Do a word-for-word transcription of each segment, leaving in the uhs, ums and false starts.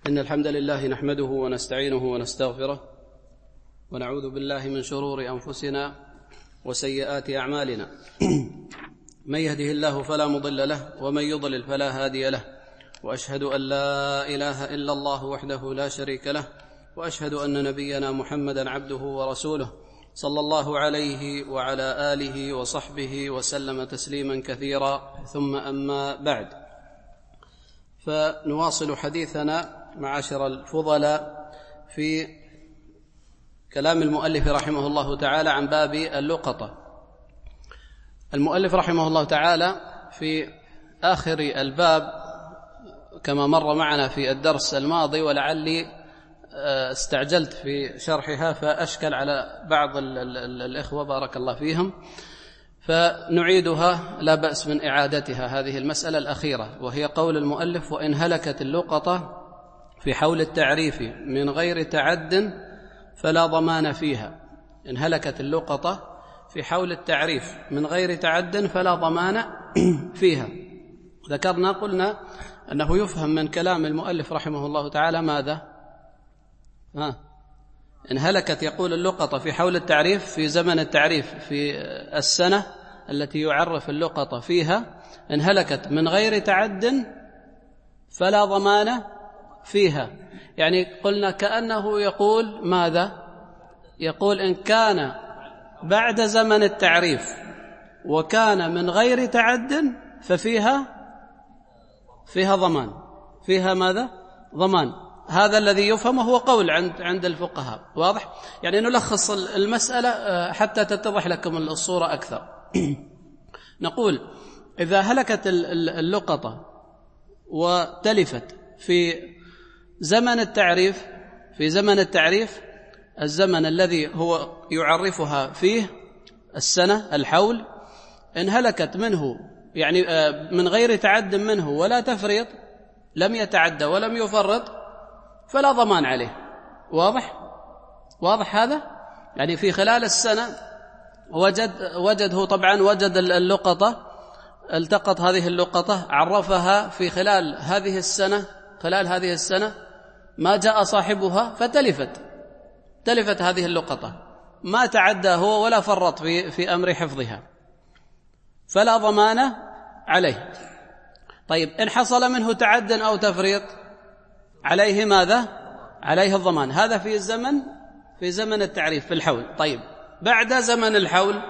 إن الحمد لله نحمده ونستعينه ونستغفره ونعوذ بالله من شرور أنفسنا وسيئات أعمالنا. من يهده الله فلا مضل له ومن يضلل فلا هادي له، وأشهد أن لا إله إلا الله وحده لا شريك له، وأشهد أن نبينا محمدا عبده ورسوله صلى الله عليه وعلى آله وصحبه وسلم تسليما كثيرا، ثم أما بعد، فنواصل حديثنا معاشر الفضلاء في كلام المؤلف رحمه الله تعالى عن باب اللقطة. المؤلف رحمه الله تعالى في آخر الباب كما مر معنا في الدرس الماضي، ولعلي استعجلت في شرحها فأشكل على بعض الإخوة بارك الله فيهم، فنعيدها لا بأس من إعادتها. هذه المسألة الأخيرة وهي قول المؤلف: وإن هلكت اللقطة في حول التعريف من غير تعد فلا ضمان فيها. إن هلكت اللقطة في حول التعريف من غير تعد فلا ضمان فيها. ذكرنا قلنا أنه يفهم من كلام المؤلف رحمه الله تعالى ماذا؟ ها إن هلكت، يقول اللقطة في حول التعريف في زمن التعريف في السنة التي يعرف اللقطة فيها، إن هلكت من غير تعد فلا ضمان فيها. يعني قلنا كأنه يقول ماذا؟ يقول إن كان بعد زمن التعريف وكان من غير تعد ففيها فيها ضمان. فيها ماذا؟ ضمان. هذا الذي يفهمه هو قول عند عند الفقهاء. واضح؟ يعني نلخص المسألة حتى تتضح لكم الصورة أكثر. نقول إذا هلكت اللقطة وتلفت في زمن التعريف في زمن التعريف الزمن الذي هو يعرفها فيه السنة الحول، إن هلكت منه يعني من غير تعد منه ولا تفريط، لم يتعدى ولم يفرط، فلا ضمان عليه. واضح؟ واضح هذا؟ يعني في خلال السنة وجد وجده طبعا وجد اللقطة، التقط هذه اللقطة، عرفها في خلال هذه السنة خلال هذه السنة ما جاء صاحبها فتلفت تلفت هذه اللقطة، ما تعدى هو ولا فرط في في أمر حفظها، فلا ضمان عليه. طيب إن حصل منه تعد أو تفريط عليه ماذا؟ عليه الضمان. هذا في الزمن في زمن التعريف في الحول. طيب بعد زمن الحول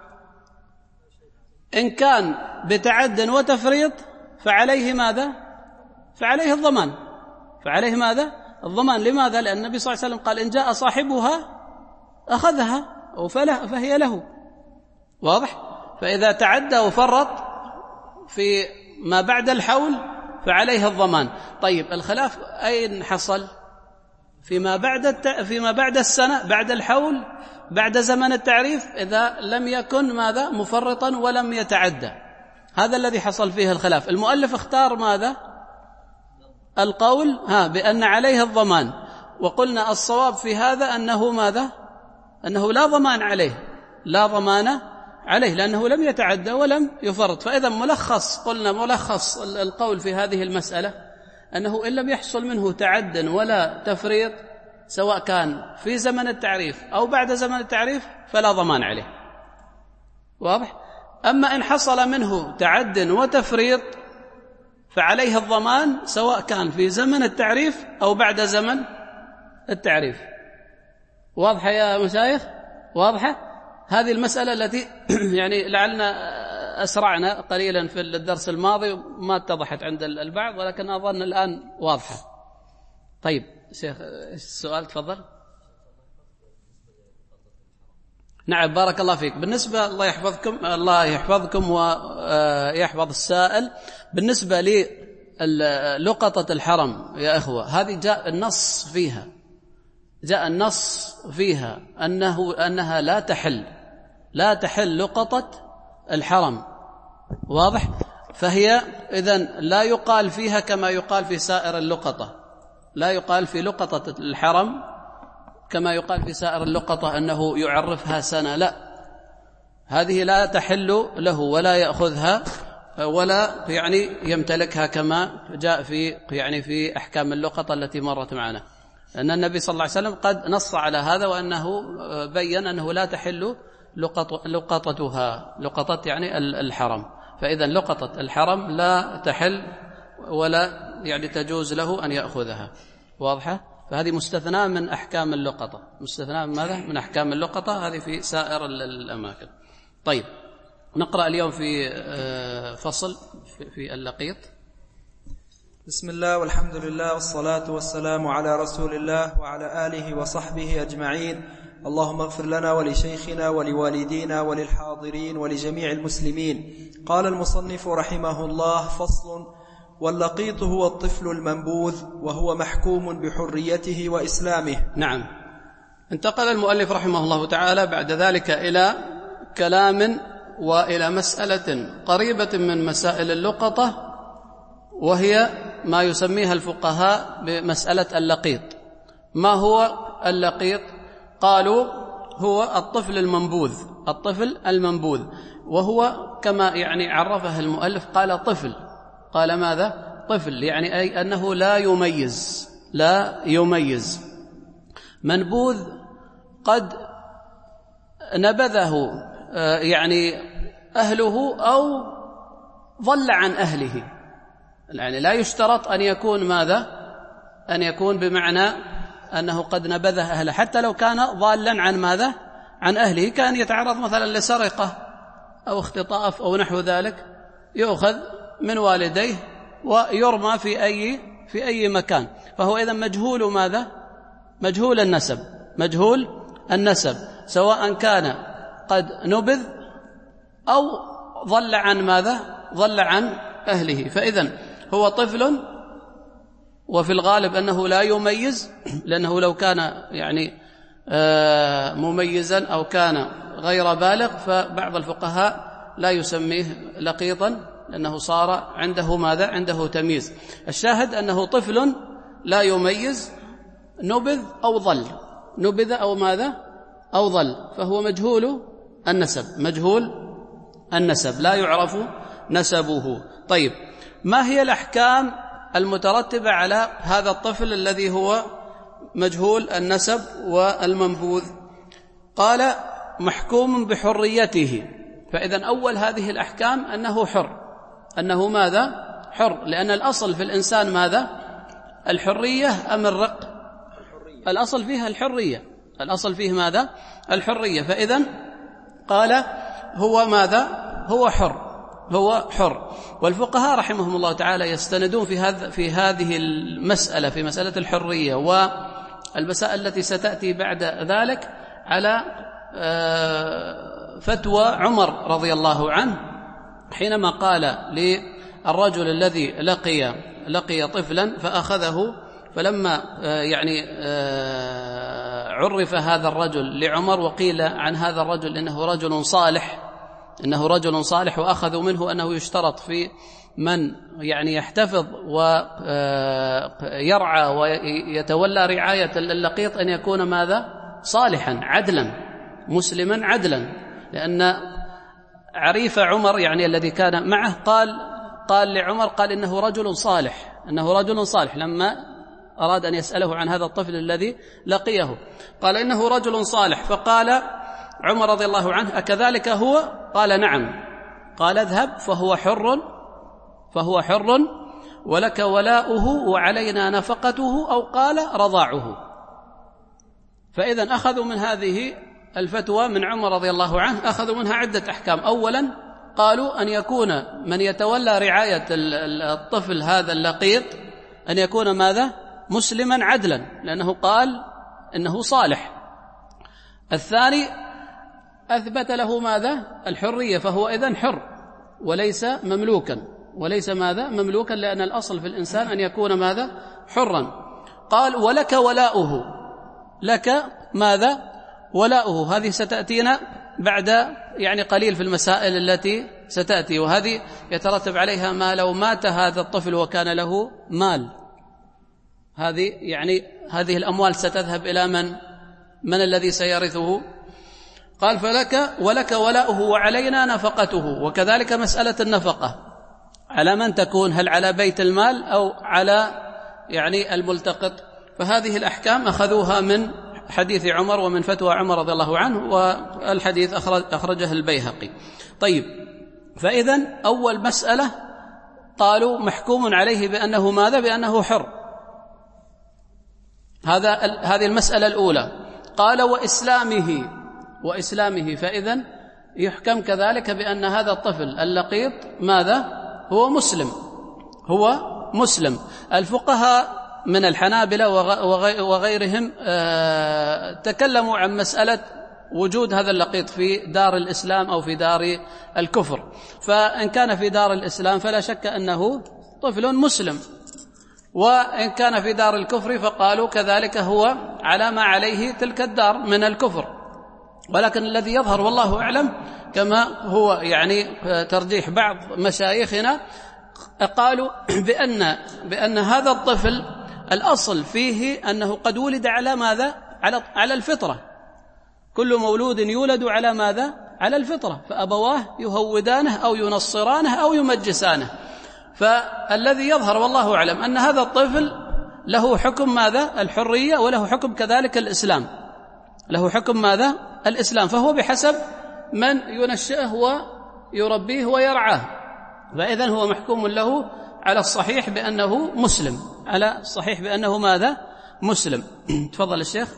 إن كان بتعد وتفريط فعليه ماذا؟ فعليه الضمان. فعليه ماذا؟ الضمان. لماذا؟ لأن النبي صلى الله عليه وسلم قال: إن جاء صاحبها أخذها أو فله فهي له. واضح؟ فإذا تعدى وفرط في ما بعد الحول فعليه الضمان. طيب الخلاف أين حصل؟ فيما بعد الت... فيما بعد السنة، بعد الحول، بعد زمن التعريف، إذا لم يكن ماذا؟ مفرطا ولم يتعدى. هذا الذي حصل فيه الخلاف. المؤلف اختار ماذا؟ القول ها بأن عليه الضمان، وقلنا الصواب في هذا أنه ماذا؟ أنه لا ضمان عليه لا ضمان عليه لأنه لم يتعدى ولم يفرط. فإذا ملخص قلنا ملخص القول في هذه المسألة أنه إن لم يحصل منه تعد ولا تفريط، سواء كان في زمن التعريف أو بعد زمن التعريف، فلا ضمان عليه. واضح؟ أما إن حصل منه تعد وتفريط فعليه الضمان، سواء كان في زمن التعريف أو بعد زمن التعريف. واضحة يا مشايخ؟ واضحة؟ هذه المسألة التي يعني لعلنا أسرعنا قليلا في الدرس الماضي ما اتضحت عند البعض، ولكن أظن الآن واضحة. طيب شيخ السؤال تفضل. نعم بارك الله فيك. بالنسبة الله يحفظكم الله يحفظكم ويحفظ السائل، بالنسبة للقطة الحرم يا إخوة، هذه جاء النص فيها جاء النص فيها أنه أنها لا تحل لا تحل لقطة الحرم. واضح؟ فهي إذن لا يقال فيها كما يقال في سائر اللقطة. لا يقال في لقطة الحرم كما يقال في سائر اللقطة أنه يعرفها سنة، لا، هذه لا تحل له ولا يأخذها ولا يعني يمتلكها كما جاء في يعني في أحكام اللقطة التي مرت معنا، أن النبي صلى الله عليه وسلم قد نص على هذا، وأنه بين أنه لا تحل لقطتها، لقطة يعني الحرم. فإذا لقطة الحرم لا تحل ولا يعني تجوز له أن يأخذها. واضحة؟ فهذه مستثناء من أحكام اللقطة. مستثناء من ماذا؟ من أحكام اللقطة، هذه في سائر الأماكن. طيب، نقرأ اليوم في فصل في اللقيط. بسم الله والحمد لله والصلاة والسلام على رسول الله وعلى آله وصحبه أجمعين. اللهم اغفر لنا ولشيخنا ولوالدينا وللحاضرين ولجميع المسلمين. قال المصنف رحمه الله: فصل: واللقيط هو الطفل المنبوذ، وهو محكوم بحريته وإسلامه. نعم. انتقل المؤلف رحمه الله تعالى بعد ذلك إلى كلام وإلى مسألة قريبة من مسائل اللقطة، وهي ما يسميها الفقهاء بمسألة اللقيط. ما هو اللقيط؟ قالوا هو الطفل المنبوذ، الطفل المنبوذ، وهو كما يعني عرفه المؤلف، قال طفل، قال ماذا؟ طفل، يعني أي أنه لا يميز، لا يميز. منبوذ قد نبذه يعني أهله أو ضل عن أهله، يعني لا يشترط أن يكون ماذا؟ أن يكون بمعنى أنه قد نبذه أهله، حتى لو كان ضالا عن ماذا؟ عن أهله، كان يتعرض مثلا لسرقة أو اختطاف أو نحو ذلك، يؤخذ من والديه ويرمى في أي في أي مكان، فهو إذن مجهول ماذا؟ مجهول النسب، مجهول النسب، سواء كان قد نبذ أو ضل عن ماذا؟ ضل عن أهله. فإذن هو طفل، وفي الغالب أنه لا يميز، لأنه لو كان يعني مميزا أو كان غير بالغ فبعض الفقهاء لا يسميه لقيطا، لأنه صار عنده ماذا؟ عنده تمييز. الشاهد أنه طفل لا يميز، نبذ أو ضل، نبذ أو ماذا؟ أو ضل، فهو مجهول النسب، مجهول النسب، لا يعرف نسبه. طيب، ما هي الأحكام المترتبة على هذا الطفل الذي هو مجهول النسب والمنبوذ؟ قال: محكوم بحريته. فإذا أول هذه الأحكام أنه حر، أنه ماذا؟ حر، لأن الأصل في الإنسان ماذا؟ الحرية أم الرق؟ الأصل فيها الحرية، الأصل فيه ماذا؟ الحرية. فإذا قال هو ماذا؟ هو حر، هو حر. والفقهاء رحمهم الله تعالى يستندون في هذا في هذه المسألة، في مسألة الحرية والمسائل التي ستأتي بعد ذلك، على فتوى عمر رضي الله عنه حينما قال للرجل الذي لقي لقي طفلا فأخذه، فلما يعني عرف هذا الرجل لعمر وقيل عن هذا الرجل إنه رجل صالح، إنه رجل صالح، وأخذوا منه أنه يشترط في من يعني يحتفظ ويرعى ويتولى رعاية اللقيط أن يكون ماذا؟ صالحا عدلا مسلما عدلا، لأن عريف عمر يعني الذي كان معه قال قال لعمر، قال إنه رجل صالح، إنه رجل صالح، لما أراد أن يسأله عن هذا الطفل الذي لقيه قال إنه رجل صالح، فقال عمر رضي الله عنه: أكذلك هو؟ قال: نعم. قال: اذهب فهو حر، فهو حر ولك ولاؤه وعلينا نفقته، أو قال رضاعه. فإذا أخذوا من هذه الفتوى من عمر رضي الله عنه، أخذوا منها عدة أحكام. أولا قالوا أن يكون من يتولى رعاية الطفل هذا اللقيط أن يكون ماذا؟ مسلما عدلا، لأنه قال إنه صالح. الثاني أثبت له ماذا؟ الحرية، فهو إذن حر وليس مملوكا، وليس ماذا؟ مملوكا، لأن الأصل في الإنسان أن يكون ماذا؟ حرا. قال: ولك ولاؤه، لك ماذا؟ ولاؤه. هذه ستأتينا بعد يعني قليل في المسائل التي ستأتي، وهذه يترتب عليها ما لو مات هذا الطفل وكان له مال، هذه يعني هذه الأموال ستذهب إلى من؟ من الذي سيرثه؟ قال: فلك ولك ولاؤه وعلينا نفقته. وكذلك مسألة النفقة، على من تكون؟ هل على بيت المال أو على يعني الملتقط؟ فهذه الأحكام أخذوها من حديث عمر ومن فتوى عمر رضي الله عنه، والحديث أخرج أخرجه البيهقي. طيب، فإذن أول مسألة قالوا محكوم عليه بأنه ماذا؟ بأنه حر. هذا هذه المسألة الأولى. قال وإسلامه وإسلامه فإذن يحكم كذلك بأن هذا الطفل اللقيط ماذا؟ هو مسلم، هو مسلم. الفقهاء من الحنابلة وغيرهم تكلموا عن مسألة وجود هذا اللقيط في دار الإسلام أو في دار الكفر. فإن كان في دار الإسلام فلا شك أنه طفل مسلم، وإن كان في دار الكفر فقالوا كذلك هو على ما عليه تلك الدار من الكفر. ولكن الذي يظهر والله أعلم كما هو يعني ترجيح بعض مشايخنا، قالوا بأن بأن هذا الطفل الأصل فيه أنه قد ولد على ماذا؟ على على الفطرة. كل مولود يولد على ماذا؟ على الفطرة، فأبواه يهودانه أو ينصرانه أو يمجسانه. فالذي يظهر والله أعلم أن هذا الطفل له حكم ماذا؟ الحرية، وله حكم كذلك الإسلام، له حكم ماذا؟ الإسلام. فهو بحسب من ينشئه ويربيه ويرعاه، فإذن هو محكوم له على الصحيح بأنه مسلم، على الصحيح بأنه ماذا؟ مسلم. تفضل الشيخ.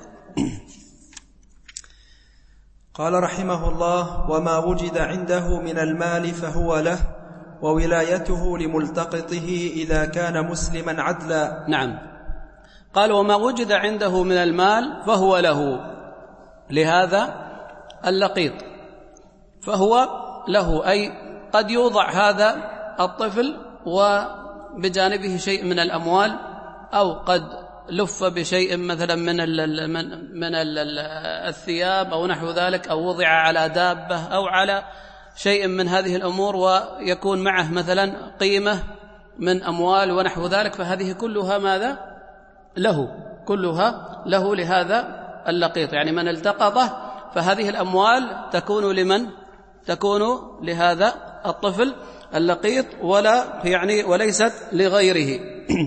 قال رحمه الله: وما وجد عنده من المال فهو له، وولايته لملتقطه إذا كان مسلما عدلا. نعم، قال وما وجد عنده من المال فهو له، لهذا اللقيط فهو له، أي قد يوضع هذا الطفل وبجانبه شيء من الأموال، أو قد لف بشيء مثلا من من الثياب أو نحو ذلك، أو وضع على دابة أو على شيء من هذه الأمور، ويكون معه مثلا قيمة من أموال ونحو ذلك. فهذه كلها ماذا؟ له، كلها له لهذا اللقيط. يعني من التقطه فهذه الأموال تكون لمن؟ تكون لهذا الطفل اللقيط، ولا يعني وليست لغيره.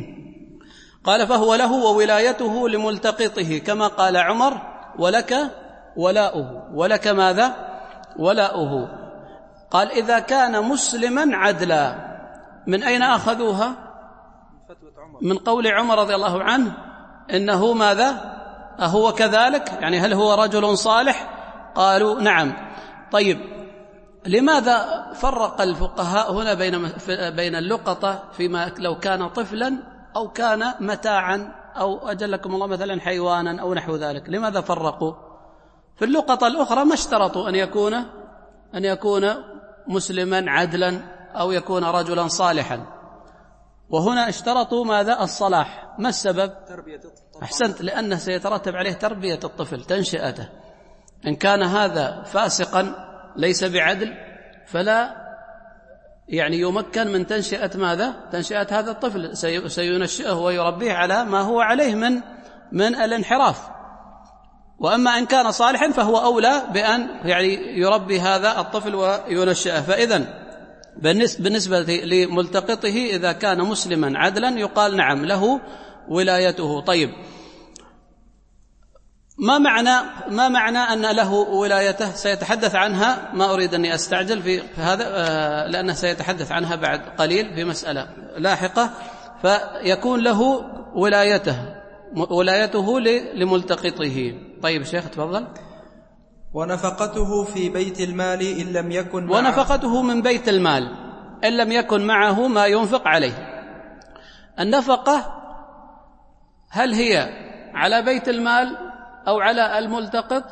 قال فهو له وولايته لملتقطه، كما قال عمر: ولك ولاؤه. ولك ماذا؟ ولاؤه. قال إذا كان مسلما عدلا. من أين أخذوها؟ من قول عمر رضي الله عنه إنه ماذا؟ أهو كذلك؟ يعني هل هو رجل صالح؟ قالوا نعم. طيب، لماذا فرق الفقهاء هنا بين بين اللقطة فيما لو كان طفلا أو كان متاعا أو أجلكم الله مثلا حيوانا أو نحو ذلك؟ لماذا فرقوا؟ في اللقطة الأخرى ما اشترطوا أن يكون أن يكون مسلما عدلا أو يكون رجلا صالحا، وهنا اشترطوا ماذا؟ الصلاح. ما السبب؟ تربية الطفل. أحسنت، لأنه سيترتب عليه تربية الطفل، تنشئته. إن كان هذا فاسقا ليس بعدل فلا يعني يمكن من تنشئة ماذا؟ تنشئة هذا الطفل، سينشئه ويربيه على ما هو عليه من من الانحراف. وأما إن كان صالحا فهو أولى بأن يعني يربي هذا الطفل وينشئه. فإذن بالنسبة لملتقطه إذا كان مسلما عدلا يقال نعم له ولايته. طيب، ما معنى ما معنى أن له ولايته؟ سيتحدث عنها، ما أريد أني أستعجل في هذا لأنه سيتحدث عنها بعد قليل في مسألة لاحقة. فيكون له ولايته ولايته لملتقطه. طيب شيخ تفضل. ونفقته في بيت المال إن لم يكن معه ونفقته من بيت المال إن لم يكن معه ما ينفق عليه. النفقة هل هي على بيت المال أو على الملتقط؟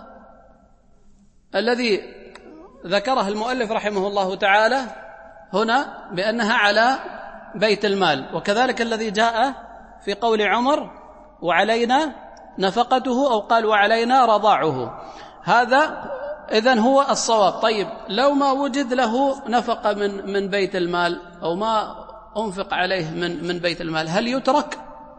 الذي ذكره المؤلف رحمه الله تعالى هنا بأنها على بيت المال، وكذلك الذي جاء في قول عمر: وعلينا نفقته، أو قال: وعلينا رضاعه. هذا إذن هو الصواب. طيب، لو ما وجد له نفقة من من بيت المال أو ما أنفق عليه من من بيت المال، هل يترك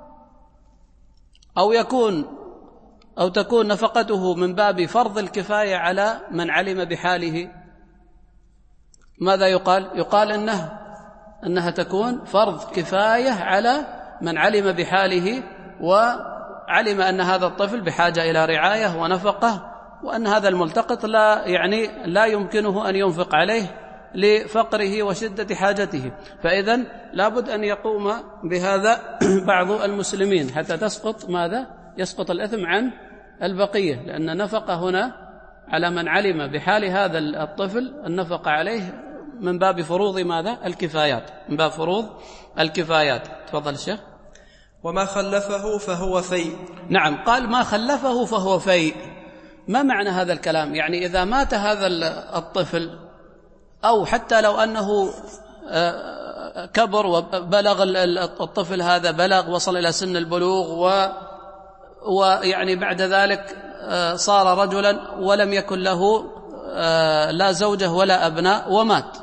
أو يكون أو تكون نفقته من باب فرض الكفاية على من علم بحاله؟ ماذا يقال؟ يقال إنه أنها تكون فرض كفاية على من علم بحاله وعلم أن هذا الطفل بحاجة إلى رعاية ونفقة، وأن هذا الملتقط لا يعني لا يمكنه أن ينفق عليه لفقره وشدة حاجته، فإذن لابد أن يقوم بهذا بعض المسلمين حتى تسقط ماذا؟ يسقط الإثم عن البقية، لأن النفقة هنا على من علم بحال هذا الطفل النفقة عليه من باب فروض ماذا؟ الكفايات، من باب فروض الكفايات. تفضل الشيخ. وما خلفه فهو فيء. نعم، قال ما خلفه فهو فيء. ما معنى هذا الكلام؟ يعني إذا مات هذا الطفل أو حتى لو أنه كبر وبلغ الطفل هذا بلغ وصل إلى سن البلوغ و ويعني بعد ذلك صار رجلا ولم يكن له لا زوجة ولا أبناء ومات،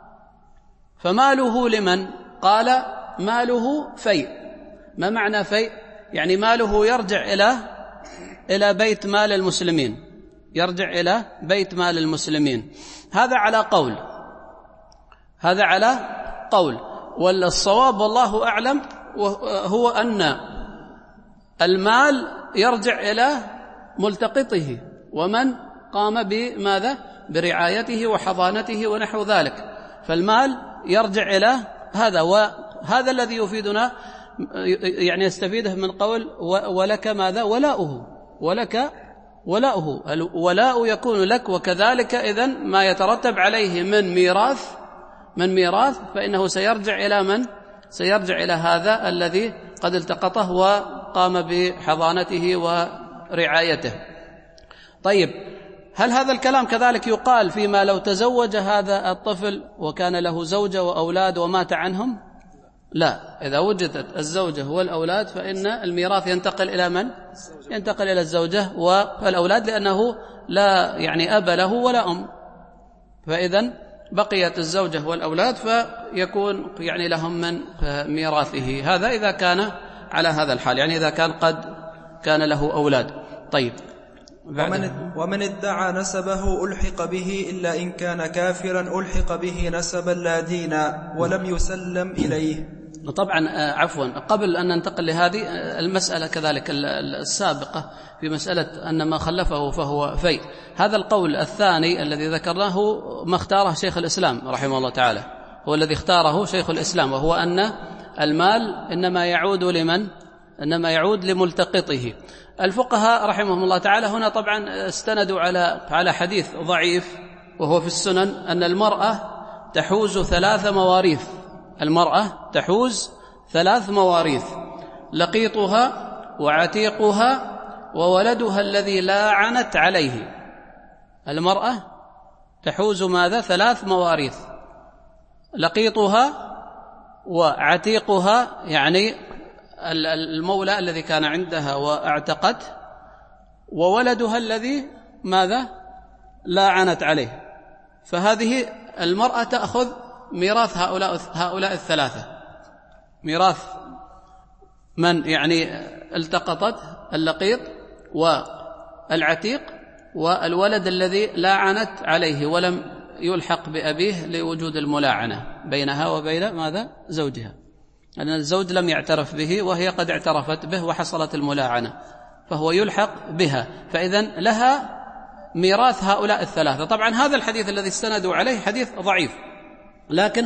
فماله لمن؟ قال ماله فيء. ما معنى فيء؟ يعني ماله يرجع إلى إلى بيت مال المسلمين، يرجع إلى بيت مال المسلمين. هذا على قول، هذا على قول، والصواب والله أعلم هو أن المال يرجع إلى ملتقطه ومن قام بماذا؟ برعايته وحضانته ونحو ذلك، فالمال يرجع إلى هذا. وهذا الذي يفيدنا يعني يستفيده من قول ولك ماذا؟ ولاؤه، ولك ولاؤه. الولاء يكون لك، وكذلك إذن ما يترتب عليه من ميراث من ميراث فإنه سيرجع إلى من؟ سيرجع إلى هذا الذي قد التقطه وقام بحضانته ورعايته. طيب، هل هذا الكلام كذلك يقال فيما لو تزوج هذا الطفل وكان له زوجة وأولاد ومات عنهم؟ لا، إذا وجدت الزوجة والأولاد فإن الميراث ينتقل إلى من؟ ينتقل إلى الزوجة والأولاد، لأنه لا يعني أب له ولا أم، فإذن بقيت الزوجة والأولاد فيكون يعني لهم من ميراثه. هذا إذا كان على هذا الحال، يعني إذا كان قد كان له أولاد. طيب، ومن, ومن ادعى نسبه ألحق به إلا إن كان كافرا ألحق به نسبا لا دينا ولم يسلم إليه. طبعا عفوا، قبل أن ننتقل لهذه المسألة كذلك السابقة في مسألة أن ما خلفه فهو فيء، هذا القول الثاني الذي ذكرناه ما اختاره شيخ الإسلام رحمه الله تعالى، هو الذي اختاره شيخ الإسلام، وهو أن المال إنما يعود لمن؟ إنما يعود لملتقطه. الفقهاء رحمهم الله تعالى هنا طبعا استندوا على على حديث ضعيف وهو في السنن أن المرأة تحوز ثلاث مواريث، المرأة تحوز ثلاث مواريث: لقيطها وعتيقها وولدها الذي لا عنت عليه. المرأة تحوز ماذا؟ ثلاث مواريث: لقيطها وعتيقها يعني المولى الذي كان عندها واعتقته، وولدها الذي ماذا؟ لا عنت عليه. فهذه المرأة تأخذ ميراث هؤلاء هؤلاء الثلاثة، ميراث من يعني التقطت اللقيط والعتيق والولد الذي لا عنت عليه ولم يلحق بأبيه لوجود الملاعنة بينها وبين ماذا؟ زوجها، لأن الزوج لم يعترف به وهي قد اعترفت به وحصلت الملاعنة، فهو يلحق بها، فإذن لها ميراث هؤلاء الثلاثة. طبعا هذا الحديث الذي استندوا عليه حديث ضعيف، لكن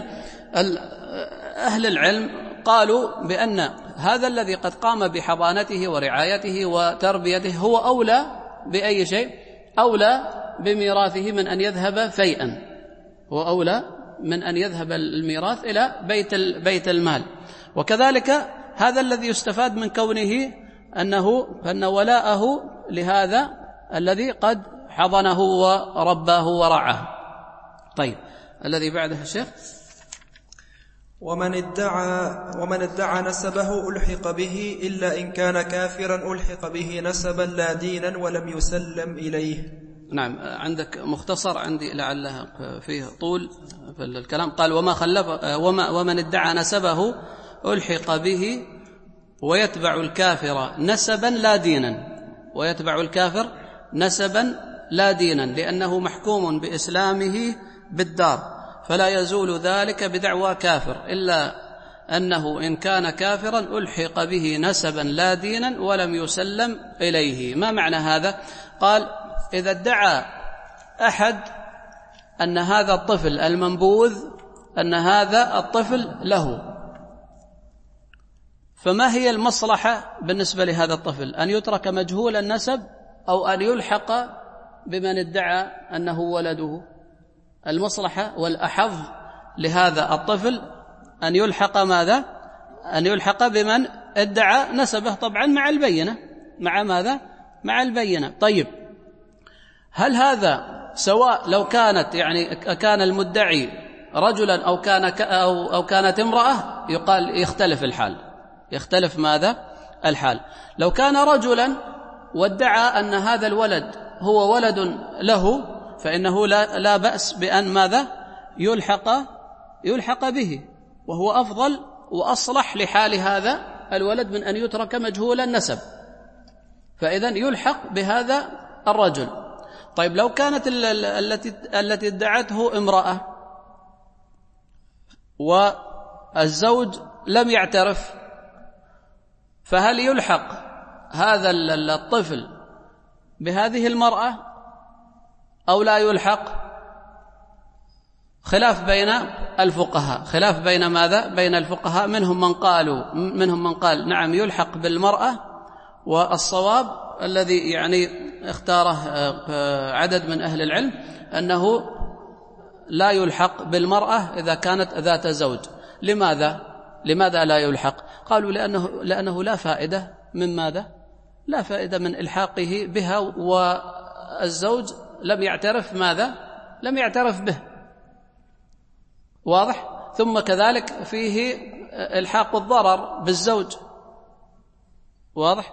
أهل العلم قالوا بأن هذا الذي قد قام بحضانته ورعايته وتربيته هو أولى بأي شيء؟ أولى بميراثه من أن يذهب فيئا، هو أولى من أن يذهب الميراث إلى بيت بيت المال. وكذلك هذا الذي يستفاد من كونه أنه أن ولاءه لهذا الذي قد حضنه ورباه ورعاه. طيب، الذي بعده الشيخ: ومن ادعى ومن ادعى نسبه ألحق به إلا إن كان كافرا ألحق به نسبا لا دينا ولم يسلم إليه. نعم، عندك مختصر، عندي لعله فيه طول في الكلام. قال: وما خلف وما ومن ادعى نسبه ألحق به ويتبع الكافر نسبا لا دينا، ويتبع الكافر نسبا لا دينا، لأنه محكوم بإسلامه بالدار، فلا يزول ذلك بدعوى كافر، إلا أنه إن كان كافرا ألحق به نسبا لا دينا ولم يسلم إليه. ما معنى هذا؟ قال: إذا ادعى أحد أن هذا الطفل المنبوذ أن هذا الطفل له، فما هي المصلحة بالنسبة لهذا الطفل؟ أن يترك مجهول النسب أو أن يلحق بمن ادعى أنه ولده؟ المصلحة والأحظ لهذا الطفل أن يلحق ماذا؟ أن يلحق بمن ادعى نسبه، طبعا مع البينة. مع ماذا؟ مع البينة. طيب، هل هذا سواء لو كانت يعني كان المدعي رجلا أو كان أو أو كانت امرأة؟ يقال يختلف الحال. يختلف ماذا؟ الحال. لو كان رجلا وادعى أن هذا الولد هو ولد له فإنه لا لا بأس بأن ماذا؟ يلحق يلحق به، وهو أفضل وأصلح لحال هذا الولد من أن يترك مجهول النسب، فإذن يلحق بهذا الرجل. طيب، لو كانت التي التي ادعته امرأة والزوج لم يعترف، فهل يلحق هذا الطفل بهذه المرأة أو لا يلحق؟ خلاف بين الفقهاء، خلاف بين ماذا؟ بين الفقهاء. منهم من قالوا منهم من قال نعم يلحق بالمرأة، والصواب الذي يعني اختاره عدد من أهل العلم أنه لا يلحق بالمرأة إذا كانت ذات زوج. لماذا؟ لماذا لا يلحق؟ قالوا لأنه لأنه لا فائدة من ماذا؟ لا فائدة من إلحاقه بها، والزوج لم يعترف ماذا؟ لم يعترف به. واضح؟ ثم كذلك فيه إلحاق الضرر بالزوج، واضح؟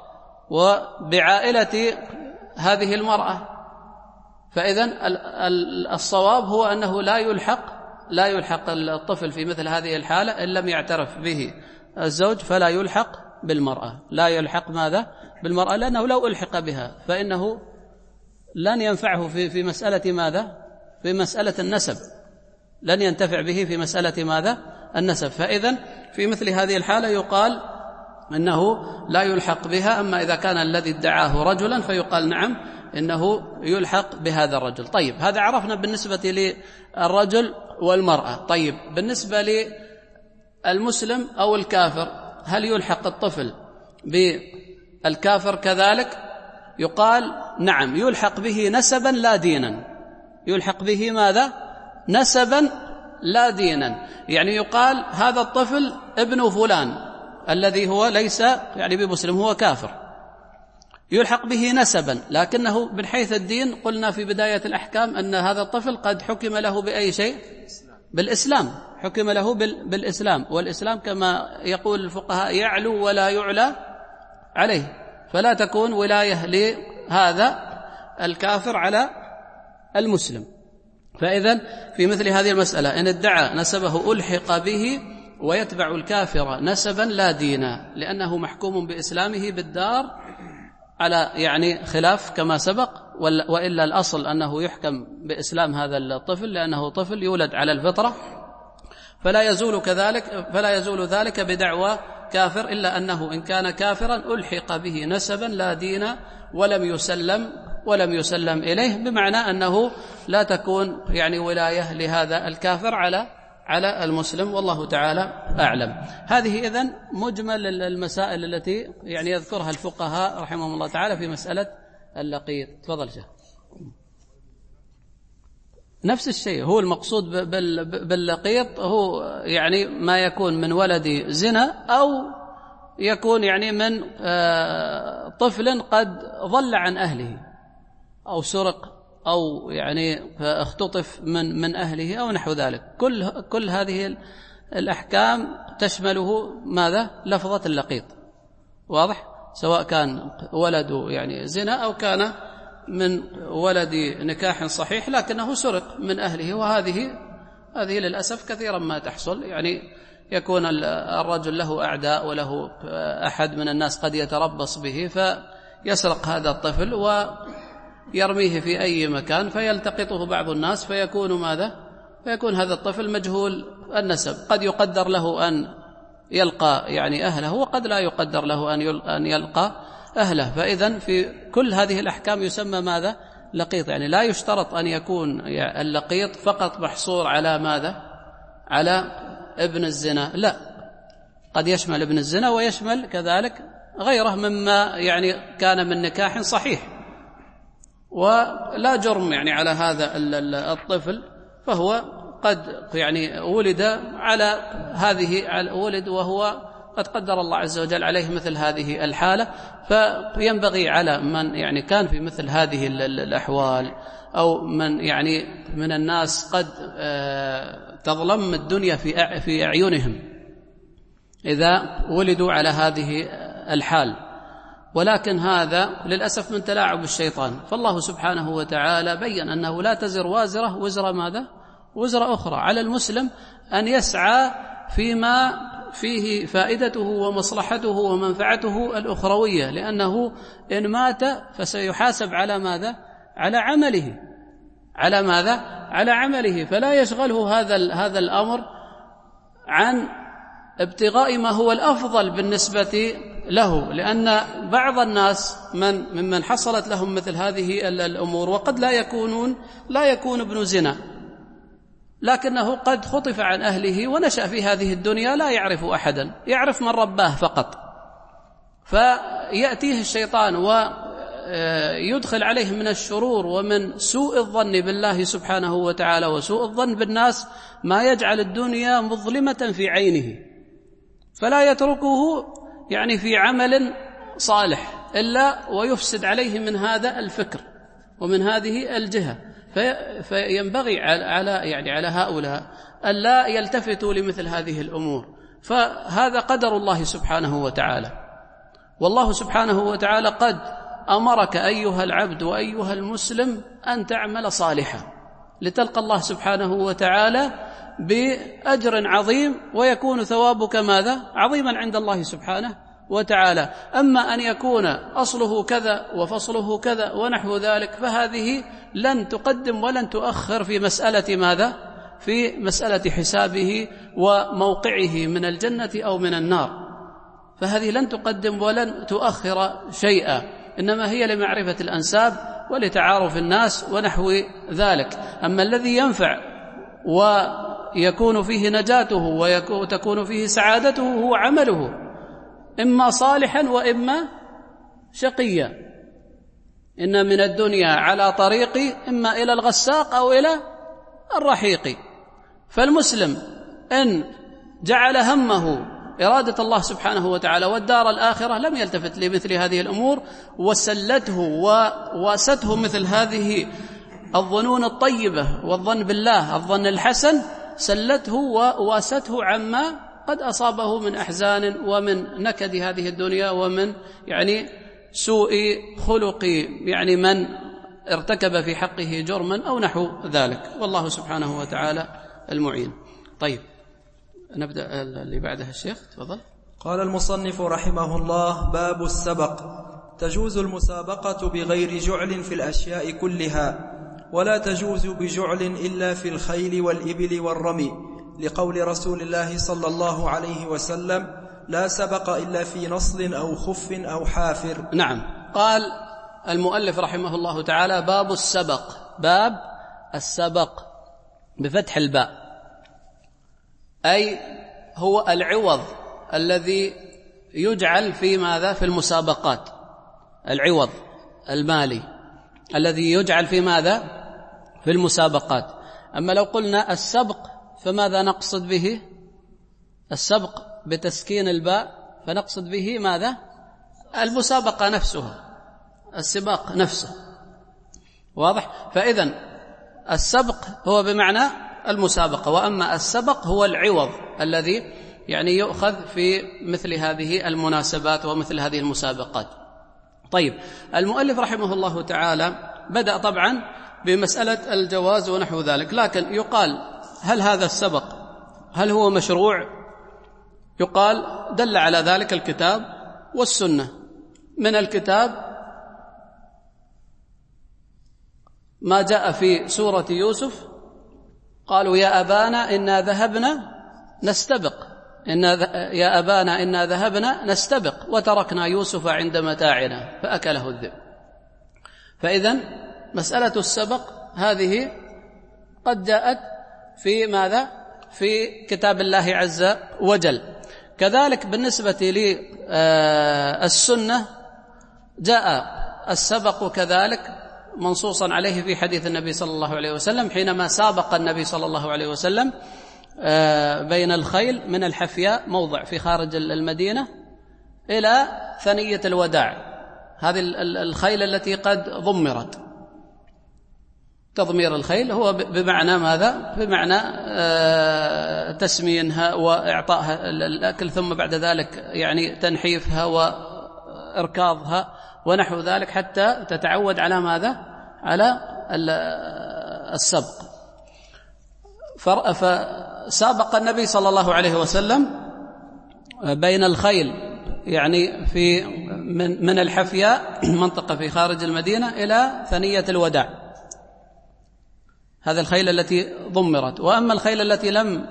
وبعائلة هذه المرأة. فإذن الصواب هو أنه لا يلحق لا يلحق الطفل في مثل هذه الحالة إن لم يعترف به الزوج، فلا يلحق بالمرأة. لا يلحق ماذا؟ بالمرأة، لأنه لو ألحق بها فإنه لن ينفعه في في مسألة ماذا؟ في مسألة النسب، لن ينتفع به في مسألة ماذا؟ النسب. فإذن في مثل هذه الحالة يقال إنه لا يلحق بها. أما إذا كان الذي ادعاه رجلا فيقال نعم إنه يلحق بهذا الرجل. طيب، هذا عرفنا بالنسبة للرجل والمرأة. طيب، بالنسبة للمسلم أو الكافر، هل يلحق الطفل بالكافر كذلك؟ يقال نعم يلحق به نسبا لا دينا. يلحق به ماذا؟ نسبا لا دينا. يعني يقال هذا الطفل ابن فلان الذي هو ليس يعني بمسلم، هو كافر، يلحق به نسبا، لكنه من حيث الدين قلنا في بداية الأحكام أن هذا الطفل قد حكم له بأي شيء؟ بالإسلام. حكم له بالإسلام، والإسلام كما يقول الفقهاء يعلو ولا يعلى عليه، فلا تكون ولاية لهذا الكافر على المسلم. فإذن في مثل هذه المسألة إن ادعى نسبه ألحق به ويتبع الكافر نسبا لا دينا، لأنه محكوم بإسلامه بالدار على يعني خلاف كما سبق، وإلا الأصل أنه يحكم بإسلام هذا الطفل لأنه طفل يولد على الفطرة، فلا يزول كذلك فلا يزول ذلك بدعوى كافر، إلا أنه إن كان كافرا ألحق به نسبا لا دينا ولم يسلم ولم يسلم إليه، بمعنى أنه لا تكون يعني ولاية لهذا الكافر على على المسلم، والله تعالى أعلم. هذه إذن مجمل المسائل التي يعني يذكرها الفقهاء رحمهم الله تعالى في مسألة اللقيط. تفضل شيخ. نفس الشيء، هو المقصود باللقيط هو يعني ما يكون من ولد زنا أو يكون يعني من طفل قد ضل عن أهله أو سرق أو يعني اختطف من من أهله أو نحو ذلك. كل كل هذه الأحكام تشمله ماذا؟ لفظة اللقيط. واضح؟ سواء كان ولد يعني زنا أو كان من ولد نكاح صحيح لكنه سرق من أهله، وهذه هذه للأسف كثيرا ما تحصل. يعني يكون الرجل له أعداء وله أحد من الناس قد يتربص به فيسرق هذا الطفل و يرميه في أي مكان فيلتقطه بعض الناس فيكون ماذا؟ فيكون هذا الطفل مجهول النسب، قد يقدر له أن يلقى يعني أهله وقد لا يقدر له أن يلقى أهله. فإذن في كل هذه الأحكام يسمى ماذا؟ لقيط. يعني لا يشترط أن يكون اللقيط فقط محصور على ماذا؟ على ابن الزنا، لا، قد يشمل ابن الزنا ويشمل كذلك غيره مما يعني كان من نكاح صحيح ولا جرم يعني على هذا الطفل، فهو قد يعني ولد على هذه ولد وهو قد قدر الله عز وجل عليه مثل هذه الحالة. فينبغي على من يعني كان في مثل هذه الأحوال أو من يعني من الناس قد تظلم الدنيا في في أعينهم إذا ولدوا على هذه الحال، ولكن هذا للأسف من تلاعب الشيطان. فالله سبحانه وتعالى بيّن أنه لا تزر وازرة وزر ماذا؟ وزر أخرى. على المسلم أن يسعى فيما فيه فائدته ومصلحته ومنفعته الأخروية، لأنه إن مات فسيحاسب على ماذا؟ على عمله. على ماذا؟ على عمله. فلا يشغله هذا هذا الأمر عن ابتغاء ما هو الأفضل بالنسبة له، لأن بعض الناس من ممن حصلت لهم مثل هذه الأمور وقد لا يكونون لا يكون ابن زنا، لكنه قد خطف عن أهله ونشأ في هذه الدنيا لا يعرف أحدا، يعرف من رباه فقط، فيأتيه الشيطان ويدخل عليه من الشرور ومن سوء الظن بالله سبحانه وتعالى وسوء الظن بالناس ما يجعل الدنيا مظلمة في عينه، فلا يتركه يعني في عمل صالح إلا ويفسد عليه من هذا الفكر ومن هذه الجهة. فينبغي على يعني على هؤلاء ألا يلتفتوا لمثل هذه الأمور، فهذا قدر الله سبحانه وتعالى. والله سبحانه وتعالى قد أمرك أيها العبد وأيها المسلم أن تعمل صالحا لتلقى الله سبحانه وتعالى بأجر عظيم ويكون ثوابك ماذا؟ عظيما عند الله سبحانه وتعالى. أما أن يكون أصله كذا وفصله كذا ونحو ذلك فهذه لن تقدم ولن تؤخر في مسألة ماذا؟ في مسألة حسابه وموقعه من الجنة أو من النار، فهذه لن تقدم ولن تؤخر شيئا، إنما هي لمعرفة الأنساب ولتعارف الناس ونحو ذلك. أما الذي ينفع ويكون فيه نجاته وتكون فيه سعادته هو عمله، إما صالحا وإما شقيا. إن من الدنيا على طريق إما إلى الغساق أو إلى الرحيق. فالمسلم إن جعل همه إرادة الله سبحانه وتعالى والدار الآخرة لم يلتفت لمثل هذه الأمور، وسلته وواسته مثل هذه الظنون الطيبة والظن بالله الظن الحسن، سلته وواسته عما قد أصابه من أحزان ومن نكد هذه الدنيا ومن يعني سوء خلق يعني من ارتكب في حقه جرما أو نحو ذلك، والله سبحانه وتعالى المعين. طيب نبدأ اللي بعدها الشيخ، تفضل. قال المصنف رحمه الله: باب السبق. تجوز المسابقة بغير جعل في الأشياء كلها، ولا تجوز بجعل إلا في الخيل والإبل والرمي، لقول رسول الله صلى الله عليه وسلم: لا سبق إلا في نصل أو خف أو حافر. نعم. قال المؤلف رحمه الله تعالى: باب السبق. باب السبق بفتح الباء، أي هو العوض الذي يجعل في ماذا؟ في المسابقات، العوض المالي الذي يجعل في ماذا؟ في المسابقات. أما لو قلنا السبق فماذا نقصد به؟ السبق بتسكين الباء فنقصد به ماذا؟ المسابقة نفسها، السباق نفسه، واضح؟ فإذن السبق هو بمعنى المسابقة، وأما السبق هو العوض الذي يعني يؤخذ في مثل هذه المناسبات ومثل هذه المسابقات. طيب، المؤلف رحمه الله تعالى بدأ طبعا بمسألة الجواز ونحو ذلك، لكن يقال هل هذا السبق هل هو مشروع؟ يقال دل على ذلك الكتاب والسنة. من الكتاب ما جاء في سورة يوسف قالوا يا أبانا إنا ذهبنا نستبق إن يا أبانا إنا ذهبنا نستبق وتركنا يوسف عند متاعنا فأكله الذئب. فإذن مسألة السبق هذه قد جاءت في ماذا؟ في كتاب الله عز وجل. كذلك بالنسبة للسنة جاء السبق كذلك منصوصا عليه في حديث النبي صلى الله عليه وسلم حينما سابق النبي صلى الله عليه وسلم بين الخيل من الحفياء موضع في خارج المدينة إلى ثنية الوداع، هذه الخيل التي قد ضمرت. تضمير الخيل هو بمعنى ماذا؟ بمعنى تسمينها وإعطائها الأكل، ثم بعد ذلك يعني تنحيفها وإركاضها ونحو ذلك حتى تتعود على ماذا؟ على السبق. فسابق النبي صلى الله عليه وسلم بين الخيل يعني في من من الحفياء منطقة في خارج المدينة إلى ثنية الوداع، هذا الخيل التي ضمرت. وأما الخيل التي لم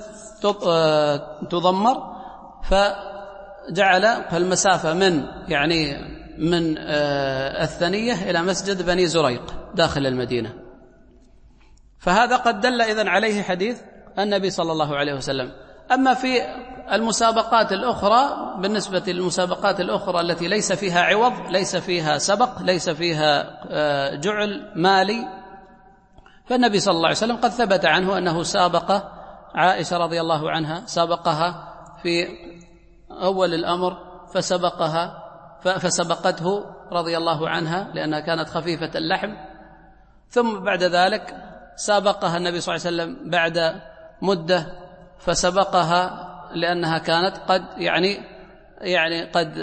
تضمر فجعل المسافة من يعني من الثنية إلى مسجد بني زريق داخل المدينة. فهذا قد دل إذن عليه حديث النبي صلى الله عليه وسلم. أما في المسابقات الأخرى، بالنسبة للمسابقات الأخرى التي ليس فيها عوض، ليس فيها سبق، ليس فيها جعل مالي، فالنبي صلى الله عليه وسلم قد ثبت عنه أنه سابق عائشة رضي الله عنها، سابقها في أول الأمر فسبقها فسبقته رضي الله عنها لأنها كانت خفيفة اللحم، ثم بعد ذلك سابقها النبي صلى الله عليه وسلم بعد مدة فسبقها لأنها كانت قد يعني يعني قد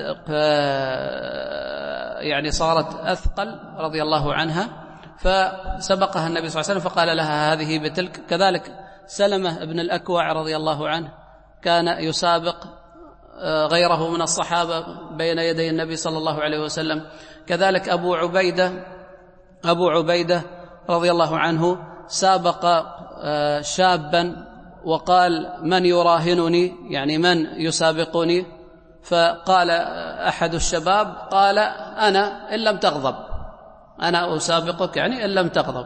يعني صارت أثقل رضي الله عنها، فسبقها النبي صلى الله عليه وسلم فقال لها هذه بتلك. كذلك سلمة بن الأكوع رضي الله عنه كان يسابق غيره من الصحابة بين يدي النبي صلى الله عليه وسلم. كذلك أبو عبيدة أبو عبيدة رضي الله عنه سابق شابا وقال من يراهنني، يعني من يسابقني؟ فقال أحد الشباب قال أنا إن لم تغضب، أنا أسابقك يعني إن لم تغضب.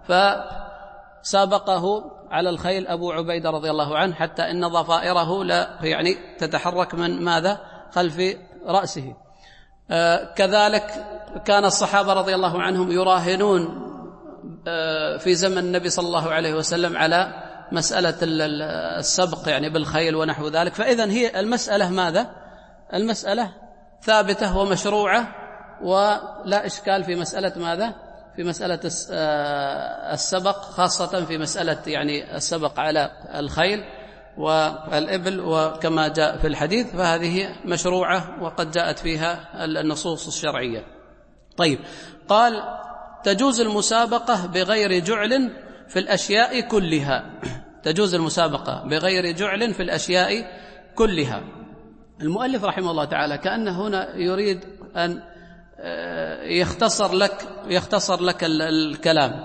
فسابقه على الخيل أبو عبيدة رضي الله عنه حتى إن ضفائره لا يعني تتحرك من ماذا؟ خلف رأسه. كذلك كان الصحابة رضي الله عنهم يراهنون في زمن النبي صلى الله عليه وسلم على مسألة السبق يعني بالخيل ونحو ذلك. فإذن هي المسألة ماذا؟ المسألة ثابتة ومشروعة ولا إشكال في مسألة ماذا؟ في مسألة السبق، خاصة في مسألة يعني السبق على الخيل والإبل وكما جاء في الحديث، فهذه مشروعة وقد جاءت فيها النصوص الشرعية. طيب، قال تجوز المسابقة بغير جعل في الأشياء كلها. تجوز المسابقة بغير جعل في الأشياء كلها. المؤلف رحمه الله تعالى كأنه هنا يريد أن يختصر لك يختصر لك الكلام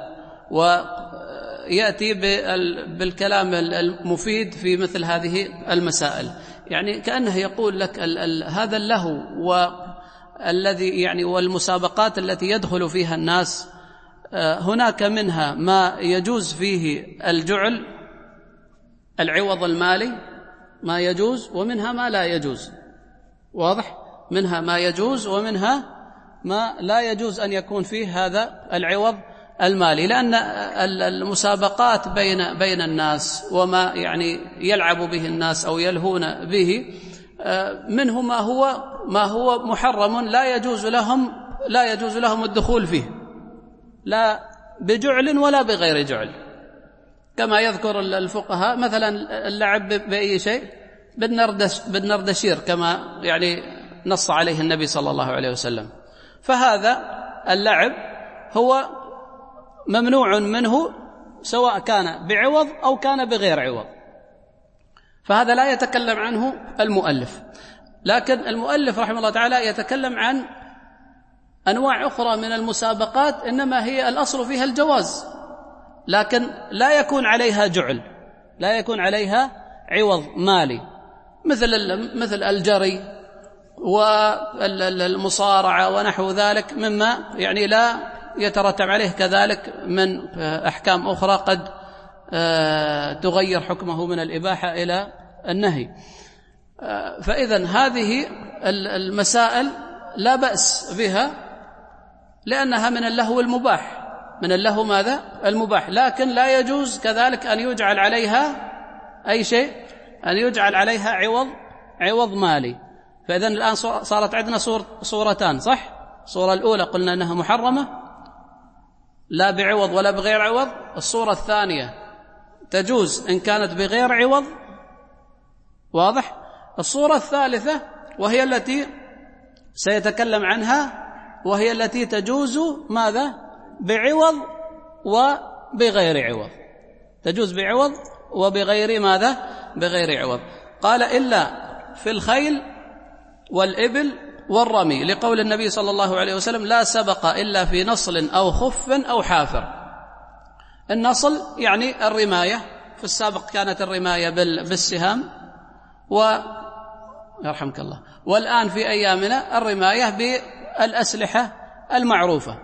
ويأتي بالكلام المفيد في مثل هذه المسائل. يعني كأنه يقول لك هذا اللهو والذي يعني والمسابقات التي يدخل فيها الناس، هناك منها ما يجوز فيه الجعل العوض المالي ما يجوز، ومنها ما لا يجوز. واضح؟ منها ما يجوز ومنها ما لا يجوز أن يكون فيه هذا العوض المالي، لأن المسابقات بين بين الناس وما يعني يلعب به الناس أو يلهون به منه ما هو ما هو محرم لا يجوز لهم لا يجوز لهم الدخول فيه، لا بجعل ولا بغير جعل. كما يذكر الفقهاء مثلا اللعب بأي شيء، بالنردش بالنردشير كما يعني نص عليه النبي صلى الله عليه وسلم. فهذا اللعب هو ممنوع منه سواء كان بعوض أو كان بغير عوض، فهذا لا يتكلم عنه المؤلف. لكن المؤلف رحمه الله تعالى يتكلم عن أنواع أخرى من المسابقات إنما هي الأصل فيها الجواز، لكن لا يكون عليها جعل، لا يكون عليها عوض مالي، مثل مثل الجري والمصارعة ونحو ذلك، مما يعني لا يترتب عليه كذلك من أحكام أخرى قد تغير حكمه من الإباحة إلى النهي. فإذن هذه المسائل لا بأس بها لأنها من اللهو المباح، من اللهو ماذا؟ المباح، لكن لا يجوز كذلك أن يجعل عليها أي شيء، أن يجعل عليها عوض عوض مالي. فإذن الآن صارت عندنا صور صورتان، صح؟ الصورة الأولى قلنا أنها محرمة لا بعوض ولا بغير عوض، الصورة الثانية تجوز إن كانت بغير عوض، واضح؟ الصورة الثالثة وهي التي سيتكلم عنها، وهي التي تجوز ماذا؟ بعوض وبغير عوض، تجوز بعوض وبغير ماذا؟ بغير عوض. قال إلا في الخيل والإبل والرمي، لقول النبي صلى الله عليه وسلم لا سبق إلا في نصل أو خف أو حافر. النصل يعني الرماية، في السابق كانت الرماية بالسهام، و يرحمك الله، والآن في أيامنا الرماية بالأسلحة المعروفة.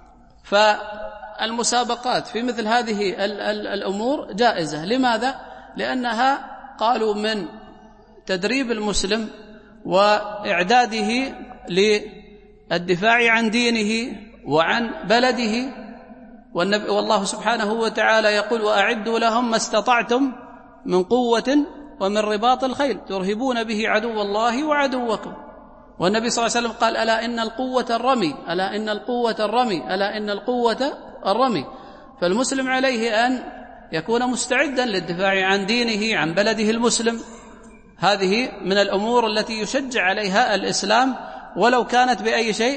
فالمسابقات في مثل هذه الأمور جائزة. لماذا؟ لأنها قالوا من تدريب المسلم وإعداده للدفاع عن دينه وعن بلده، والنبي والله سبحانه وتعالى يقول وأعدوا لهم ما استطعتم من قوة ومن رباط الخيل ترهبون به عدو الله وعدوكم. والنبي صلى الله عليه وسلم قال ألا إن القوة الرمي، ألا إن القوة الرمي، ألا إن القوة الرمي. فالمسلم عليه أن يكون مستعدا للدفاع عن دينه عن بلده المسلم. هذه من الأمور التي يشجع عليها الإسلام، ولو كانت بأي شيء؟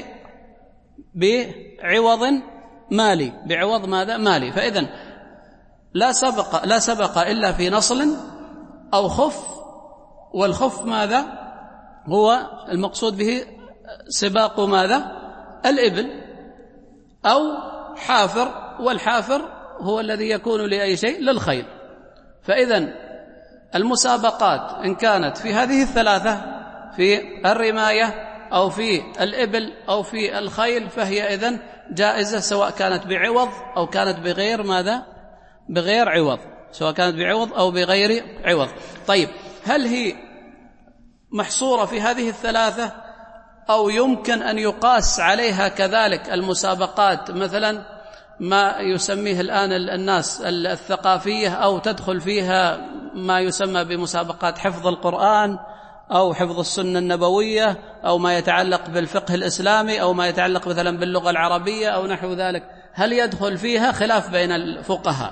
بعوض مالي، بعوض ماذا؟ مالي. فإذن لا سبق لا سبق إلا في نصل أو خف، والخف ماذا؟ هو المقصود به سباق ماذا؟ الإبل، أو حافر، والحافر هو الذي يكون لأي شيء؟ للخيل. فإذن المسابقات إن كانت في هذه الثلاثة، في الرماية أو في الإبل أو في الخيل، فهي إذن جائزة، سواء كانت بعوض أو كانت بغير ماذا؟ بغير عوض، سواء كانت بعوض أو بغير عوض. طيب، هل هي محصورة في هذه الثلاثة، أو يمكن أن يقاس عليها كذلك المسابقات مثلا ما يسميه الآن الناس الثقافية، أو تدخل فيها ما يسمى بمسابقات حفظ القرآن أو حفظ السنة النبوية، أو ما يتعلق بالفقه الإسلامي، أو ما يتعلق مثلا باللغة العربية أو نحو ذلك؟ هل يدخل فيها؟ خلاف بين الفقهاء،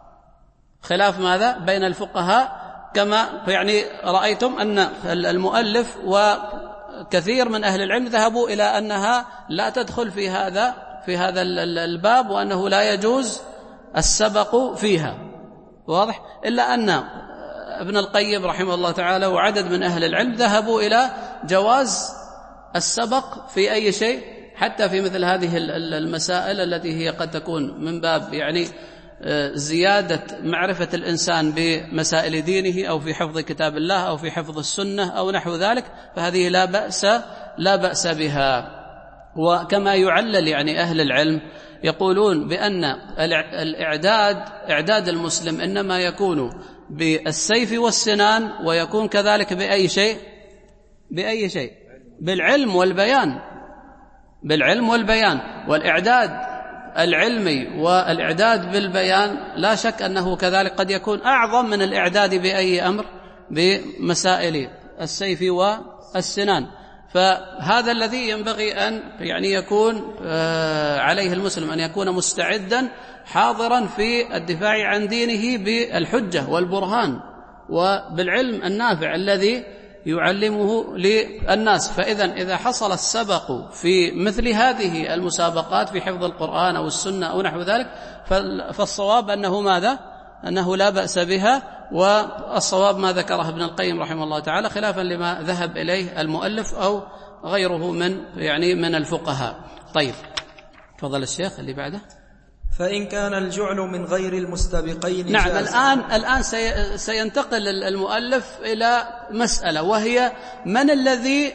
خلاف ماذا؟ بين الفقهاء. كما يعني رأيتم أن المؤلف وكثير من أهل العلم ذهبوا إلى أنها لا تدخل في هذا في هذا الباب، وأنه لا يجوز السبق فيها، واضح؟ إلا أن ابن القيم رحمه الله تعالى وعدد من أهل العلم ذهبوا إلى جواز السبق في أي شيء، حتى في مثل هذه المسائل التي هي قد تكون من باب يعني زيادة معرفة الإنسان بمسائل دينه، أو في حفظ كتاب الله، أو في حفظ السنة أو نحو ذلك، فهذه لا بأس لا بأس بها. وكما يعلل يعني أهل العلم يقولون بأن الإعداد إعداد المسلم إنما يكون بالسيف والسنان، ويكون كذلك بأي شيء؟ بأي شيء؟ بالعلم والبيان، بالعلم والبيان. والإعداد العلمي والإعداد بالبيان لا شك أنه كذلك قد يكون أعظم من الإعداد بأي أمر؟ بمسائل السيف والسنان. فهذا الذي ينبغي أن يعني يكون عليه المسلم، أن يكون مستعدا حاضرا في الدفاع عن دينه بالحجة والبرهان وبالعلم النافع الذي يعلمه للناس. فإذا إذا حصل السبق في مثل هذه المسابقات في حفظ القرآن أو السنة أو نحو ذلك، فالصواب أنه ماذا؟ أنه لا بأس بها. والصواب ما ذكره ابن القيم رحمه الله تعالى، خلافا لما ذهب إليه المؤلف أو غيره من يعني من الفقهاء. طيب، تفضل الشيخ اللي بعده. فإن كان الجعل من غير المستبقين نعم. جاز. الآن الآن سينتقل المؤلف إلى مسألة، وهي من الذي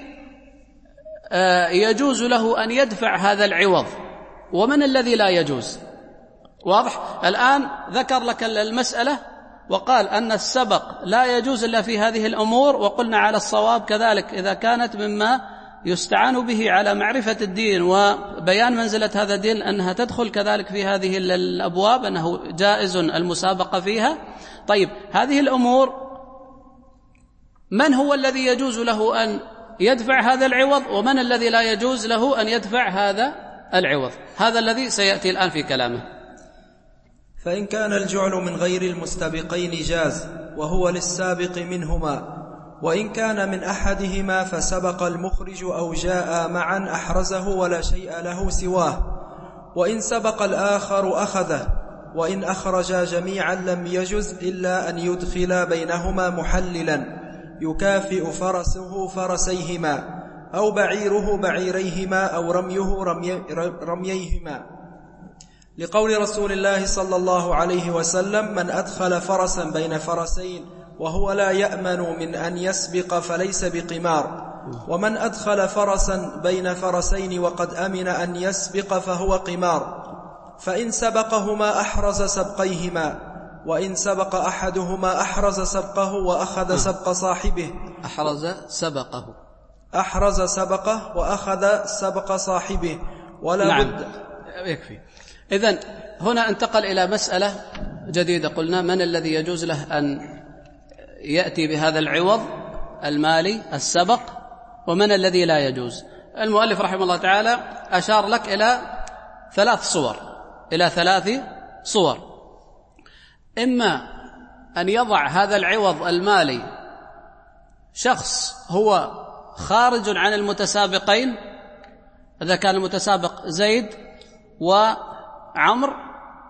يجوز له أن يدفع هذا العوض ومن الذي لا يجوز. واضح؟ الآن ذكر لك المسألة وقال أن السبق لا يجوز إلا في هذه الأمور، وقلنا على الصواب كذلك إذا كانت مما يستعان به على معرفة الدين وبيان منزلة هذا الدين أنها تدخل كذلك في هذه الأبواب، أنه جائز المسابقة فيها. طيب، هذه الأمور من هو الذي يجوز له أن يدفع هذا العوض ومن الذي لا يجوز له أن يدفع هذا العوض؟ هذا الذي سيأتي الآن في كلامه. فإن كان الجعل من غير المستبقين جاز، وهو للسابق منهما، وإن كان من أحدهما فسبق المخرج أو جاء معا أحرزه ولا شيء له سواه، وإن سبق الآخر أخذه، وإن أخرجا جميعا لم يجز إلا أن يدخل بينهما محللا يكافئ فرسه فرسيهما أو بعيره بعيريهما أو رميه رمي رمييهما، لقول رسول الله صلى الله عليه وسلم: من أدخل فرسا بين فرسين وهو لا يأمن من أن يسبق فليس بقمار، ومن أدخل فرسا بين فرسين وقد أمن أن يسبق فهو قمار، فإن سبقهما أحرز سبقيهما، وإن سبق أحدهما أحرز سبقه وأخذ سبق صاحبه. أحرز سبقه أحرز سبقه وأخذ سبق صاحبه ولا نعم. بد. يكفي. إذن هنا انتقل إلى مسألة جديدة، قلنا من الذي يجوز له أن يأتي بهذا العوض المالي السبق ومن الذي لا يجوز. المؤلف رحمه الله تعالى أشار لك إلى ثلاث صور إلى ثلاث صور إما أن يضع هذا العوض المالي شخص هو خارج عن المتسابقين، إذا كان المتسابق زيد وعمر،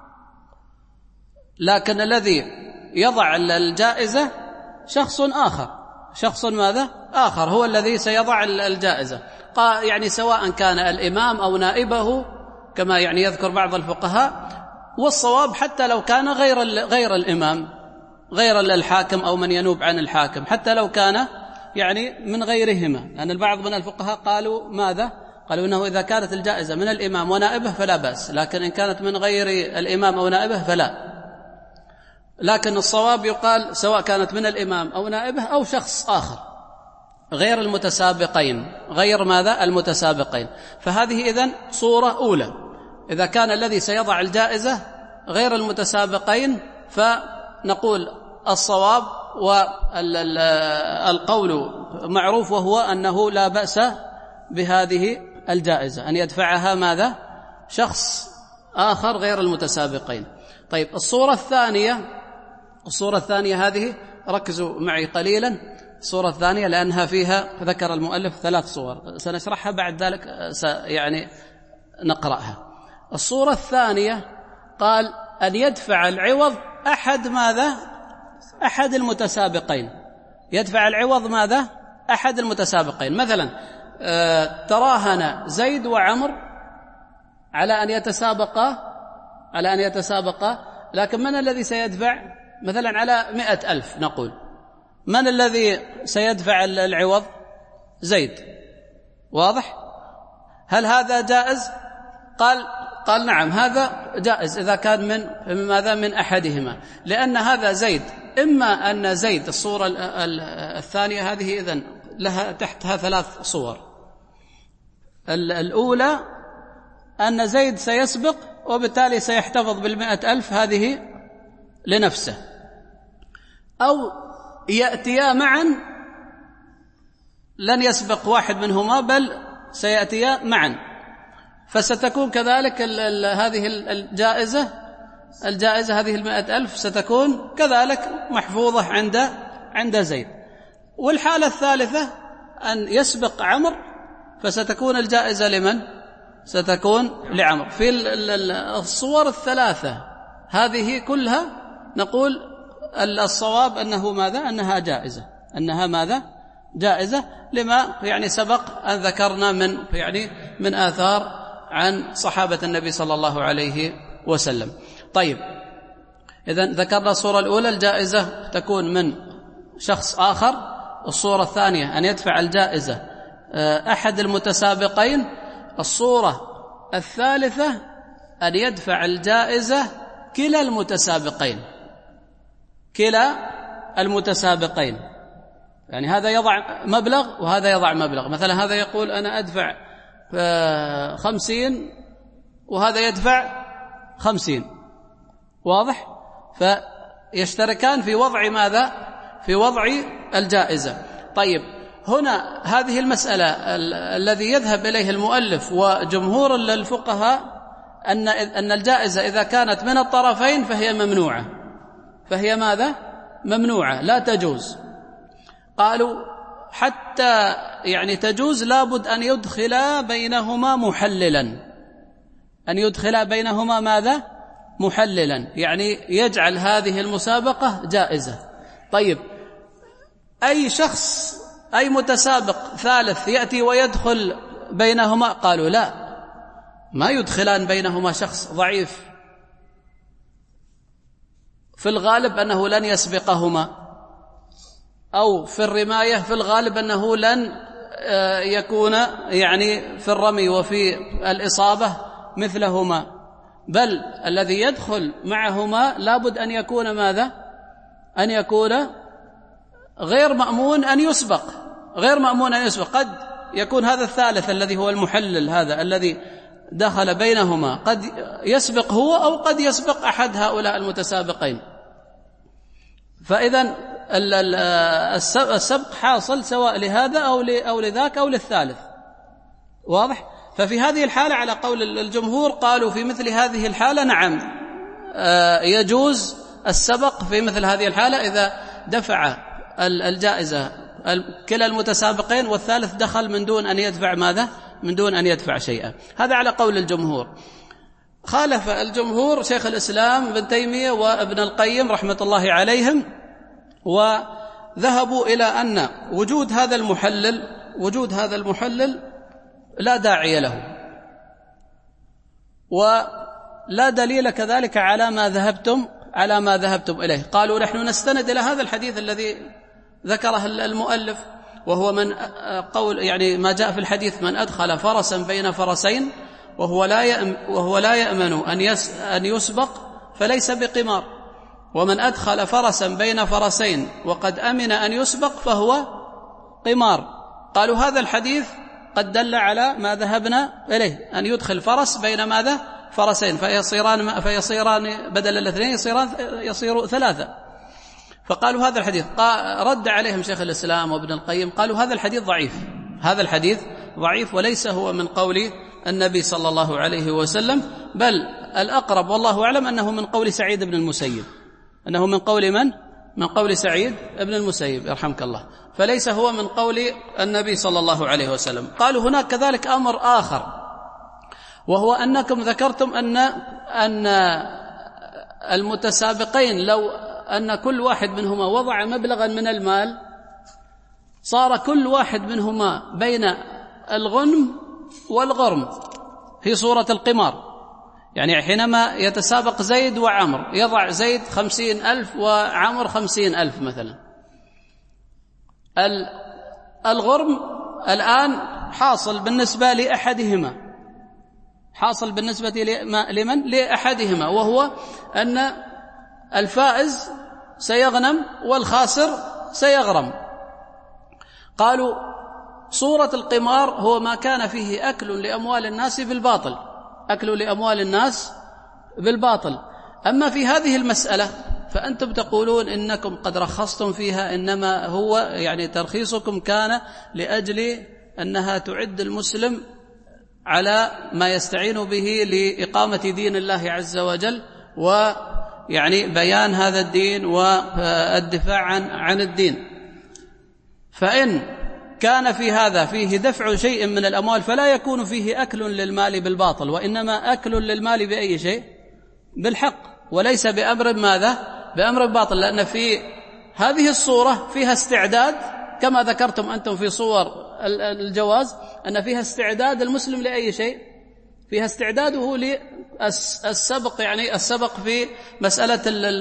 لكن الذي يضع الجائزة شخص آخر، شخص ماذا؟ آخر هو الذي سيضع الجائزة، يعني سواء كان الإمام أو نائبه كما يعني يذكر بعض الفقهاء، والصواب حتى لو كان غير غير الإمام، غير الحاكم أو من ينوب عن الحاكم، حتى لو كان يعني من غيرهما، لأن البعض من الفقهاء قالوا ماذا؟ قالوا إنه إذا كانت الجائزة من الإمام ونائبه فلا بأس، لكن إن كانت من غير الإمام أو نائبه فلا. لكن الصواب يقال سواء كانت من الإمام أو نائبه أو شخص آخر غير المتسابقين، غير ماذا؟ المتسابقين. فهذه إذن صورة أولى، إذا كان الذي سيضع الجائزة غير المتسابقين فنقول الصواب والقول معروف، وهو أنه لا بأس بهذه الجائزة أن يدفعها ماذا؟ شخص آخر غير المتسابقين. طيب، الصورة الثانية، الصورة الثانية هذه ركزوا معي قليلا، الصورة الثانية لأنها فيها ذكر المؤلف ثلاث صور سنشرحها بعد ذلك يعني نقرأها. الصورة الثانية قال أن يدفع العوض أحد ماذا؟ أحد المتسابقين، يدفع العوض ماذا؟ أحد المتسابقين. مثلا تراهن زيد وعمر على أن يتسابقا على أن يتسابقا لكن من الذي سيدفع؟ مثلا على مئة ألف نقول، من الذي سيدفع العوض؟ زيد. واضح؟ هل هذا جائز؟ قال قال نعم هذا جائز إذا كان من ماذا؟ من أحدهما، لأن هذا زيد، إما أن زيد الصورة الثانية هذه إذن لها تحتها ثلاث صور. الأولى أن زيد سيسبق وبالتالي سيحتفظ بالمئة ألف هذه لنفسه، أو يأتيا معا لن يسبق واحد منهما بل سيأتيا معا، فستكون كذلك ال ال هذه الجائزة الجائزة هذه المئة ألف ستكون كذلك محفوظة عند عند زيد. والحالة الثالثة أن يسبق عمر، فستكون الجائزة لمن؟ ستكون لعمر. في الصور الثلاثة هذه كلها نقول الصواب أنه ماذا؟ أنها جائزة، أنها ماذا؟ جائزة، لما يعني سبق أن ذكرنا من يعني من آثار عن صحابة النبي صلى الله عليه وسلم. طيب، إذن ذكرنا الصورة الأولى الجائزة تكون من شخص آخر، الصورة الثانية أن يدفع الجائزة أحد المتسابقين، الصورة الثالثة أن يدفع الجائزة كلا المتسابقين كلا المتسابقين يعني هذا يضع مبلغ وهذا يضع مبلغ. مثلا هذا يقول أنا أدفع خمسين وهذا يدفع خمسين، واضح؟ فيشتركان في وضع ماذا؟ في وضع الجائزة. طيب، هنا هذه المسألة الذي يذهب إليه المؤلف وجمهور الفقهاء أن أن الجائزة إذا كانت من الطرفين فهي ممنوعة، فهي ماذا؟ ممنوعة، لا تجوز. قالوا حتى يعني تجوز لابد أن يدخل بينهما محللا، أن يدخل بينهما ماذا؟ محللا، يعني يجعل هذه المسابقة جائزة. طيب، أي شخص أي متسابق ثالث يأتي ويدخل بينهما؟ قالوا لا، ما يدخلان بينهما شخص ضعيف في الغالب أنه لن يسبقهما، أو في الرماية في الغالب أنه لن يكون يعني في الرمي وفي الإصابة مثلهما، بل الذي يدخل معهما لابد أن يكون ماذا؟ أن يكون غير مأمون أن يسبق، غير مأمون أن يسبق. قد يكون هذا الثالث الذي هو المحلل، هذا الذي دخل بينهما، قد يسبق هو أو قد يسبق أحد هؤلاء المتسابقين. فإذا السبق حاصل سواء لهذا أو لذاك أو للثالث، واضح؟ ففي هذه الحالة على قول الجمهور قالوا في مثل هذه الحالة نعم يجوز السبق في مثل هذه الحالة إذا دفع الجائزة كلا المتسابقين والثالث دخل من دون أن يدفع ماذا؟ من دون أن يدفع شيئا. هذا على قول الجمهور. خالف الجمهور شيخ الإسلام ابن تيمية وابن القيم رحمة الله عليهم، وذهبوا إلى أن وجود هذا المحلل وجود هذا المحلل لا داعي له، ولا دليل كذلك على ما ذهبتم على ما ذهبتم إليه. قالوا نحن نستند إلى هذا الحديث الذي ذكره المؤلف، وهو من قول يعني ما جاء في الحديث: من أدخل فرسا بين فرسين وهو لا يأمن, وهو لا يأمن أن, يس أن يسبق فليس بقمار، ومن أدخل فرسا بين فرسين وقد أمن أن يسبق فهو قمار. قالوا هذا الحديث قد دل على ما ذهبنا إليه، أن يدخل فرس بين ماذا؟ فرسين، فيصيران, فيصيران بدل الاثنين يصيران يصيروا ثلاثة. فقالوا هذا الحديث، رد عليهم شيخ الإسلام وابن القيم، قالوا هذا الحديث ضعيف، هذا الحديث ضعيف وليس هو من قول النبي صلى الله عليه وسلم، بل الأقرب والله أعلم أنه من قول سعيد بن المسيب، أنه من قول من؟ من قول سعيد بن المسيب يرحمك الله، فليس هو من قول النبي صلى الله عليه وسلم. قالوا هناك كذلك أمر آخر، وهو أنكم ذكرتم أن أن المتسابقين لو أن كل واحد منهما وضع مبلغا من المال صار كل واحد منهما بين الغنم والغرم في صورة القمار. يعني حينما يتسابق زيد وعمر يضع زيد خمسين ألف وعمر خمسين ألف مثلا، الغرم الآن حاصل بالنسبة لأحدهما، حاصل بالنسبة لمن؟ لأحدهما، وهو أن الفائز سيغنم والخاسر سيغرم. قالوا صورة القمار هو ما كان فيه أكل لأموال الناس بالباطل، أكل لأموال الناس بالباطل. أما في هذه المسألة فأنتم تقولون إنكم قد رخصتم فيها، إنما هو يعني ترخيصكم كان لأجل أنها تعد المسلم على ما يستعين به لإقامة دين الله عز وجل، ويعني بيان هذا الدين والدفاع عن عن الدين. فإن كان في هذا فيه دفع شيء من الأموال فلا يكون فيه أكل للمال بالباطل، وإنما أكل للمال بأي شيء؟ بالحق، وليس بأمر ماذا؟ بأمر باطل، لأن في هذه الصورة فيها استعداد كما ذكرتم أنتم في صور الجواز، أن فيها استعداد المسلم لأي شيء؟ فيها استعداده السبق، يعني السبق في مسألة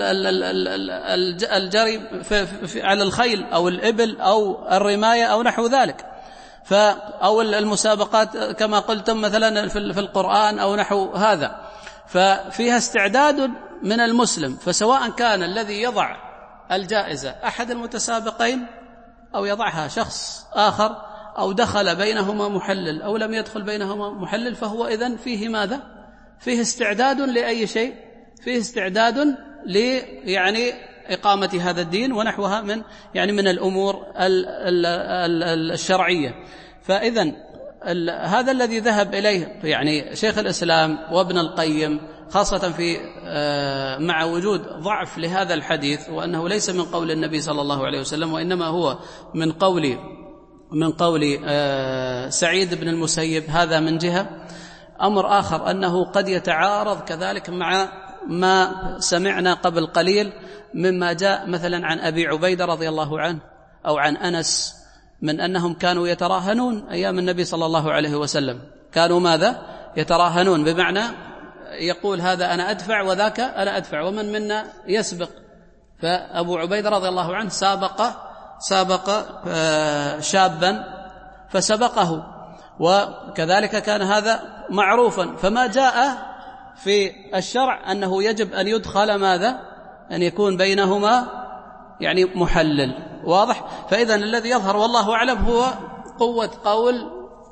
الجري على الخيل أو الإبل أو الرماية أو نحو ذلك، أو المسابقات كما قلتم مثلا في القرآن أو نحو هذا، ففيها استعداد من المسلم. فسواء كان الذي يضع الجائزة أحد المتسابقين أو يضعها شخص آخر أو دخل بينهما محلل أو لم يدخل بينهما محلل، فهو إذن فيه ماذا؟ فيه استعداد لأي شيء، فيه استعداد ل يعني إقامة هذا الدين ونحوها من يعني من الأمور الشرعية. فإذن هذا الذي ذهب إليه يعني شيخ الإسلام وابن القيم، خاصة في مع وجود ضعف لهذا الحديث، وأنه ليس من قول النبي صلى الله عليه وسلم، وإنما هو من قول من قول سعيد بن المسيب. هذا من جهة. أمر آخر أنه قد يتعارض كذلك مع ما سمعنا قبل قليل مما جاء مثلا عن أبي عبيدة رضي الله عنه أو عن أنس، من أنهم كانوا يتراهنون أيام النبي صلى الله عليه وسلم. كانوا ماذا؟ يتراهنون، بمعنى يقول هذا أنا أدفع وذاك أنا أدفع، ومن منا يسبق. فأبو عبيدة رضي الله عنه سابق سابق شابا فسبقه، وكذلك كان هذا معروفا. فما جاء في الشرع أنه يجب أن يدخل ماذا؟ أن يكون بينهما يعني محلل، واضح؟ فإذا الذي يظهر والله أعلم هو قوة قول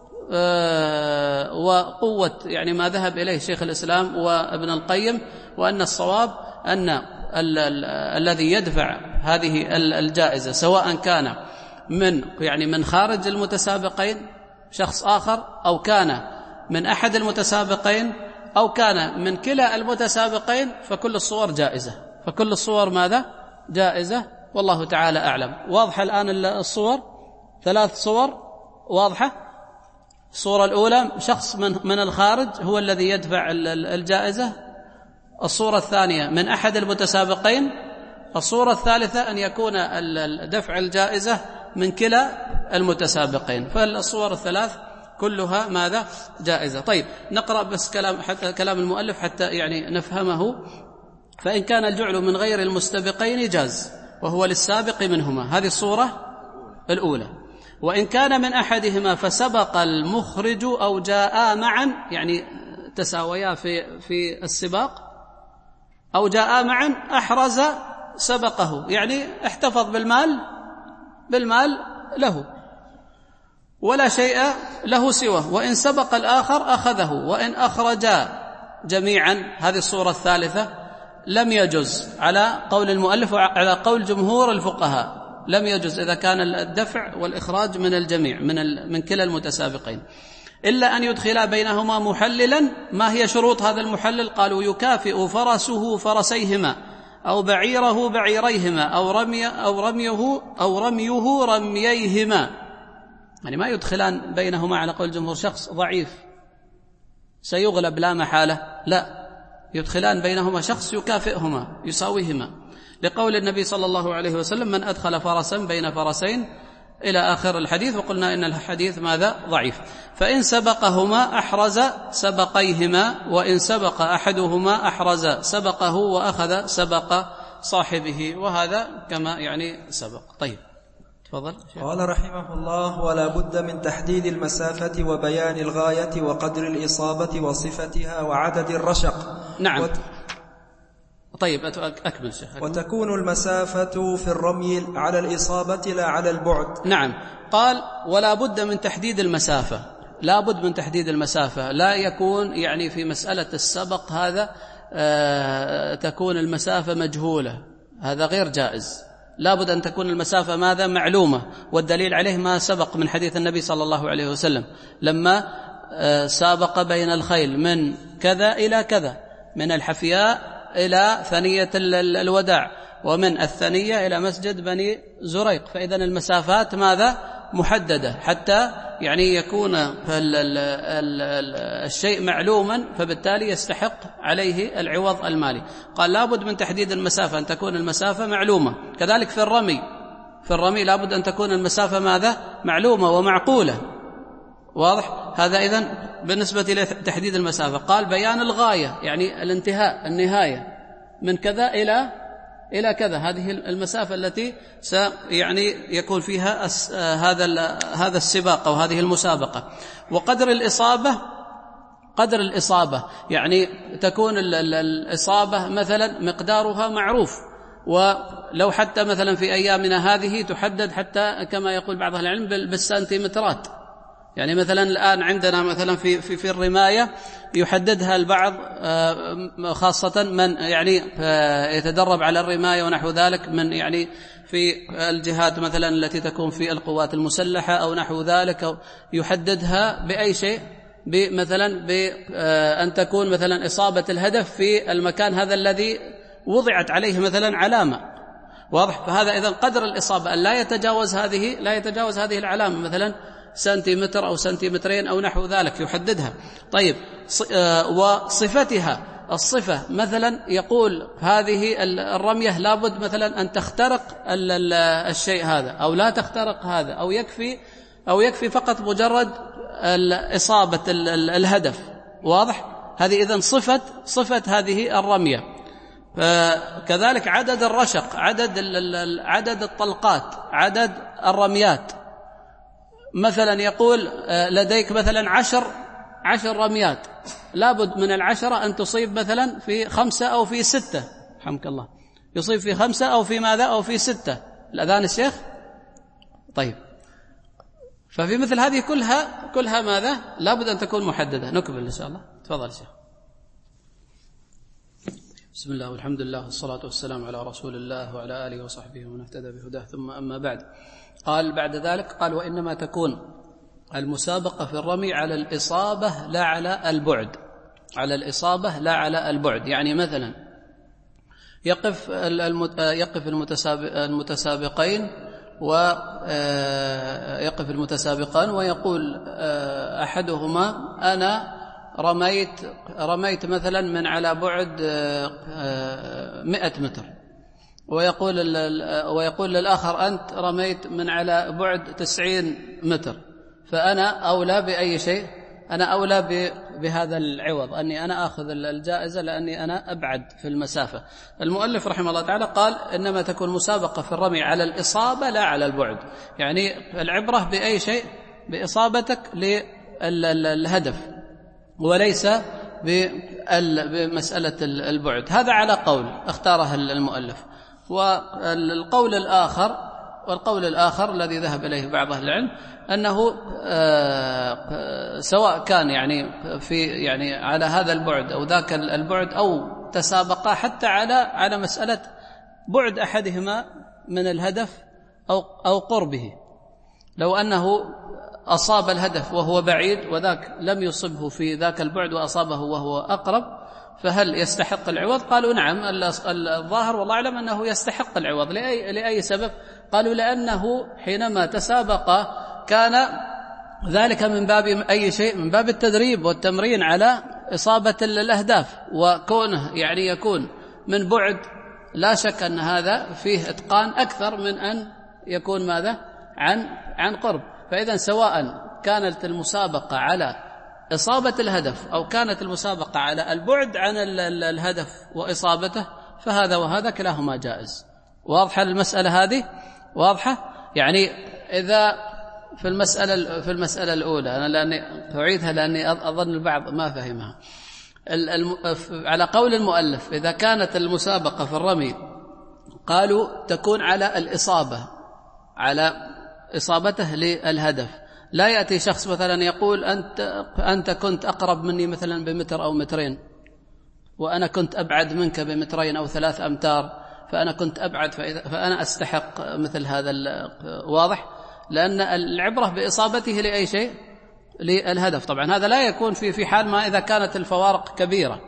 آه وقوة يعني ما ذهب إليه شيخ الإسلام وابن القيم، وأن الصواب أن ال ال الذي يدفع هذه الجائزة سواء كان من يعني من خارج المتسابقين شخص آخر، أو كان من أحد المتسابقين، أو كان من كلا المتسابقين، فكل الصور جائزة، فكل الصور ماذا؟ جائزة، والله تعالى أعلم. واضحة الآن الصور؟ ثلاث صور واضحة. الصورة الأولى شخص من من الخارج هو الذي يدفع الجائزة. الصورة الثانية من أحد المتسابقين. الصورة الثالثة أن يكون دفع الجائزة من كلا المتسابقين. فالصور الثلاث كلها ماذا؟ جائزة. طيب نقرأ بس كلام حتى كلام المؤلف حتى يعني نفهمه. فإن كان الجعل من غير المستبقين جاز، وهو للسابق منهما، هذه الصورة الأولى. وإن كان من أحدهما فسبق المخرج أو جاء معا، يعني تساويا في في السباق، أو جاء معا أحرز سبقه، يعني احتفظ بالمال بالمال له ولا شيء له سواه. وإن سبق الآخر أخذه، وإن أخرجا جميعا، هذه الصورة الثالثة، لم يجوز على قول المؤلف وعلى قول جمهور الفقهاء، لم يجوز إذا كان الدفع والإخراج من الجميع من من كلا المتسابقين، إلا أن يدخلا بينهما محللا. ما هي شروط هذا المحلل؟ قالوا يكافئ فرسه فرسيهما، أو بعيره بعيريهما، أو رمي أو رميه أو رميه رمييهما. يعني ما يدخلان بينهما على قول الجمهور شخص ضعيف سيغلب لا محالة، لا، يدخلان بينهما شخص يكافئهما يساويهما، لقول النبي صلى الله عليه وسلم من أدخل فرسا بين فرسين إلى آخر الحديث، وقلنا إن الحديث ماذا؟ ضعيف. فإن سبقهما أحرز سبقيهما، وإن سبق أحدهما أحرز سبقه وأخذ سبق صاحبه، وهذا كما يعني سبق. طيب تفضل. قال رحمه الله: ولا بد من تحديد المسافة وبيان الغاية وقدر الإصابة وصفتها وعدد الرشق. نعم. وت... طيب أكمل شيخ. وتكون المسافة في الرمي على الإصابة لا على البعد. نعم. قال ولا بد من تحديد المسافة، لا بد من تحديد المسافة، لا يكون يعني في مسألة السبق هذا آه تكون المسافة مجهولة، هذا غير جائز. لا بد أن تكون المسافة ماذا؟ معلومة. والدليل عليه ما سبق من حديث النبي صلى الله عليه وسلم لما آه سابق بين الخيل من كذا إلى كذا، من الحفياء إلى ثنية الوداع، ومن الثنية إلى مسجد بني زريق. فإذا المسافات ماذا؟ محددة، حتى يعني يكون الشيء معلوما، فبالتالي يستحق عليه العوض المالي. قال لابد من تحديد المسافة، أن تكون المسافة معلومة. كذلك في الرمي، في الرمي لابد أن تكون المسافة ماذا؟ معلومة ومعقولة، واضح؟ هذا إذن بالنسبة لتحديد المسافة. قال بيان الغاية يعني الانتهاء النهاية من كذا إلى إلى كذا، هذه المسافة التي يعني يكون فيها هذا هذا السباق أو هذه المسابقة. وقدر الإصابة، قدر الإصابة يعني تكون الإصابة مثلا مقدارها معروف، ولو حتى مثلا في أيامنا هذه تحدد حتى كما يقول بعض أهل العلم بالسنتيمترات. يعني مثلا الآن عندنا مثلا في في في الرماية يحددها البعض خاصة من يعني يتدرب على الرماية ونحو ذلك، من يعني في الجهات مثلا التي تكون في القوات المسلحة أو نحو ذلك، أو يحددها بأي شيء، بمثلا بأن تكون مثلا إصابة الهدف في المكان هذا الذي وضعت عليه مثلا علامة. واضح؟ فهذا إذن قدر الإصابة أن لا يتجاوز هذه لا يتجاوز هذه العلامة، مثلا سنتيمتر أو سنتيمترين أو نحو ذلك يحددها. طيب، وصفتها، الصفة مثلا يقول هذه الرمية لابد مثلا أن تخترق الشيء هذا أو لا تخترق هذا، أو يكفي أو يكفي فقط مجرد إصابة الهدف. واضح؟ هذه إذن صفة صفة هذه الرمية. كذلك عدد الرشق، عدد عدد الطلقات، عدد الرميات. مثلا يقول لديك مثلا عشر عشر رميات، لابد من العشرة أن تصيب مثلا في خمسة أو في ستة، حمك الله، يصيب في خمسة أو في ماذا أو في ستة. الأذان الشيخ؟ طيب، ففي مثل هذه كلها كلها ماذا لابد أن تكون محددة. نكمل إن شاء الله. تفضل شيخ. بسم الله والحمد لله والصلاة والسلام على رسول الله وعلى آله وصحبه ومن اهتدى بهداه، ثم أما بعد. قال بعد ذلك، قال وإنما تكون المسابقة في الرمي على الإصابة لا على البعد، على الإصابة لا على البعد. يعني مثلا يقف يقف المتسابقين ويقف المتسابقان ويقول أحدهما أنا رميت رميت مثلا من على بعد مئة متر، ويقول ويقول للآخر أنت رميت من على بعد تسعين متر، فأنا أولى بأي شيء؟ أنا أولى بهذا العوض، أني أنا أخذ الجائزة لأني أنا أبعد في المسافة. المؤلف رحمه الله تعالى قال إنما تكون مسابقة في الرمي على الإصابة لا على البعد، يعني العبرة بأي شيء؟ بإصابتك للهدف، وليس بمسألة البعد. هذا على قول اختاره المؤلف. والقول الآخر والقول الآخر الذي ذهب إليه بعض أهل العلم أنه سواء كان يعني في يعني على هذا البعد أو ذاك البعد، أو تسابقا حتى على على مسألة بعد أحدهما من الهدف أو أو قربه، لو أنه أصاب الهدف وهو بعيد وذاك لم يصبه في ذاك البعد وأصابه وهو أقرب، فهل يستحق العوض؟ قالوا نعم. الظاهر والله أعلم أنه يستحق العوض. لأي, لأي سبب؟ قالوا لأنه حينما تسابق كان ذلك من باب أي شيء؟ من باب التدريب والتمرين على إصابة الأهداف، وكونه يعني يكون من بعد لا شك أن هذا فيه إتقان أكثر من أن يكون ماذا؟ عن عن قرب. فإذا سواء كانت المسابقة على إصابة الهدف أو كانت المسابقة على البعد عن الهدف وإصابته، فهذا وهذا كلاهما جائز. واضحة المسألة هذه؟ واضحة؟ يعني إذا في المسألة في المسألة الأولى، أنا لأني أعيدها لأني أظن البعض ما فهمها. على قول المؤلف إذا كانت المسابقة في الرمي قالوا تكون على الإصابة، على إصابته للهدف. لا يأتي شخص مثلا يقول أنت أنت كنت أقرب مني مثلا بمتر أو مترين، وأنا كنت أبعد منك بمترين أو ثلاث أمتار، فأنا كنت أبعد فأنا أستحق مثل هذا. واضح؟ لأن العبرة بإصابته لأي شيء؟ للهدف. طبعا هذا لا يكون في في حال ما إذا كانت الفوارق كبيرة.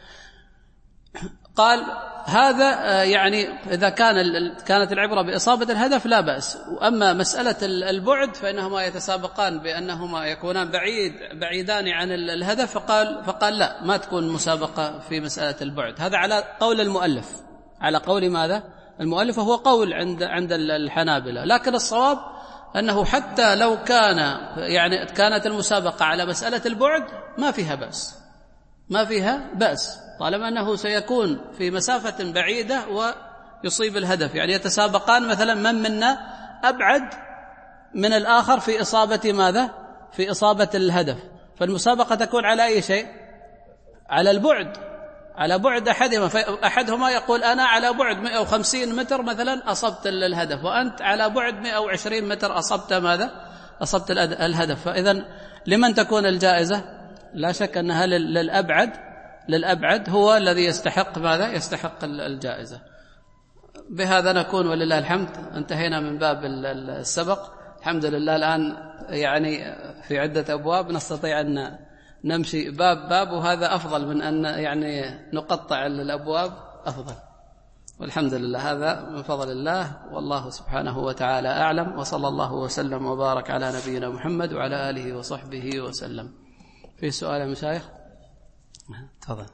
قال هذا يعني إذا كان كانت العبرة بإصابة الهدف لا بأس. وأما مسألة البعد فإنهما يتسابقان بأنهما يكونان بعيد بعيدان عن الهدف، فقال فقال لا، ما تكون مسابقة في مسألة البعد. هذا على قول المؤلف، على قول ماذا؟ المؤلف، وهو قول عند عند الحنابلة. لكن الصواب أنه حتى لو كان يعني كانت المسابقة على مسألة البعد ما فيها بأس، ما فيها بأس طالما أنه سيكون في مسافة بعيدة ويصيب الهدف. يعني يتسابقان مثلا من منا أبعد من الآخر في إصابة ماذا؟ في إصابة الهدف، فالمسابقة تكون على أي شيء؟ على البعد، على بعد أحدهما. فأحدهما يقول أنا على بعد مئة وخمسين متر مثلا أصبت الهدف، وأنت على بعد مئة وعشرين متر أصبت ماذا؟ أصبت الهدف. فإذن لمن تكون الجائزة؟ لا شك أنها للأبعد، للأبعد هو الذي يستحق ماذا؟ يستحق الجائزة. بهذا نكون ولله الحمد انتهينا من باب السبق. الحمد لله الآن يعني في عدة أبواب نستطيع أن نمشي باب باب، وهذا أفضل من أن يعني نقطع الأبواب، أفضل. والحمد لله هذا من فضل الله، والله سبحانه وتعالى أعلم، وصلى الله وسلم وبارك على نبينا محمد وعلى آله وصحبه وسلم. في سؤال يا مشايخ؟ تفضل.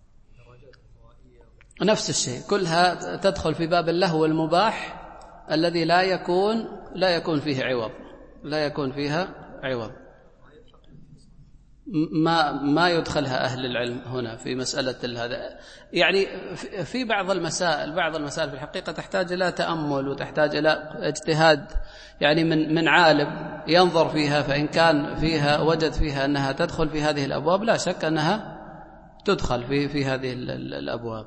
نفس الشيء، كلها تدخل في باب اللهو المباح الذي لا يكون لا يكون فيه عوض، لا يكون فيها عوض. ما ما يدخلها أهل العلم هنا في مسألة هذا. يعني في بعض المسائل، بعض المسائل في الحقيقة تحتاج إلى تأمل وتحتاج إلى اجتهاد يعني من من عالم ينظر فيها، فإن كان فيها وجد فيها أنها تدخل في هذه الأبواب لا شك أنها تدخل في في هذه الأبواب.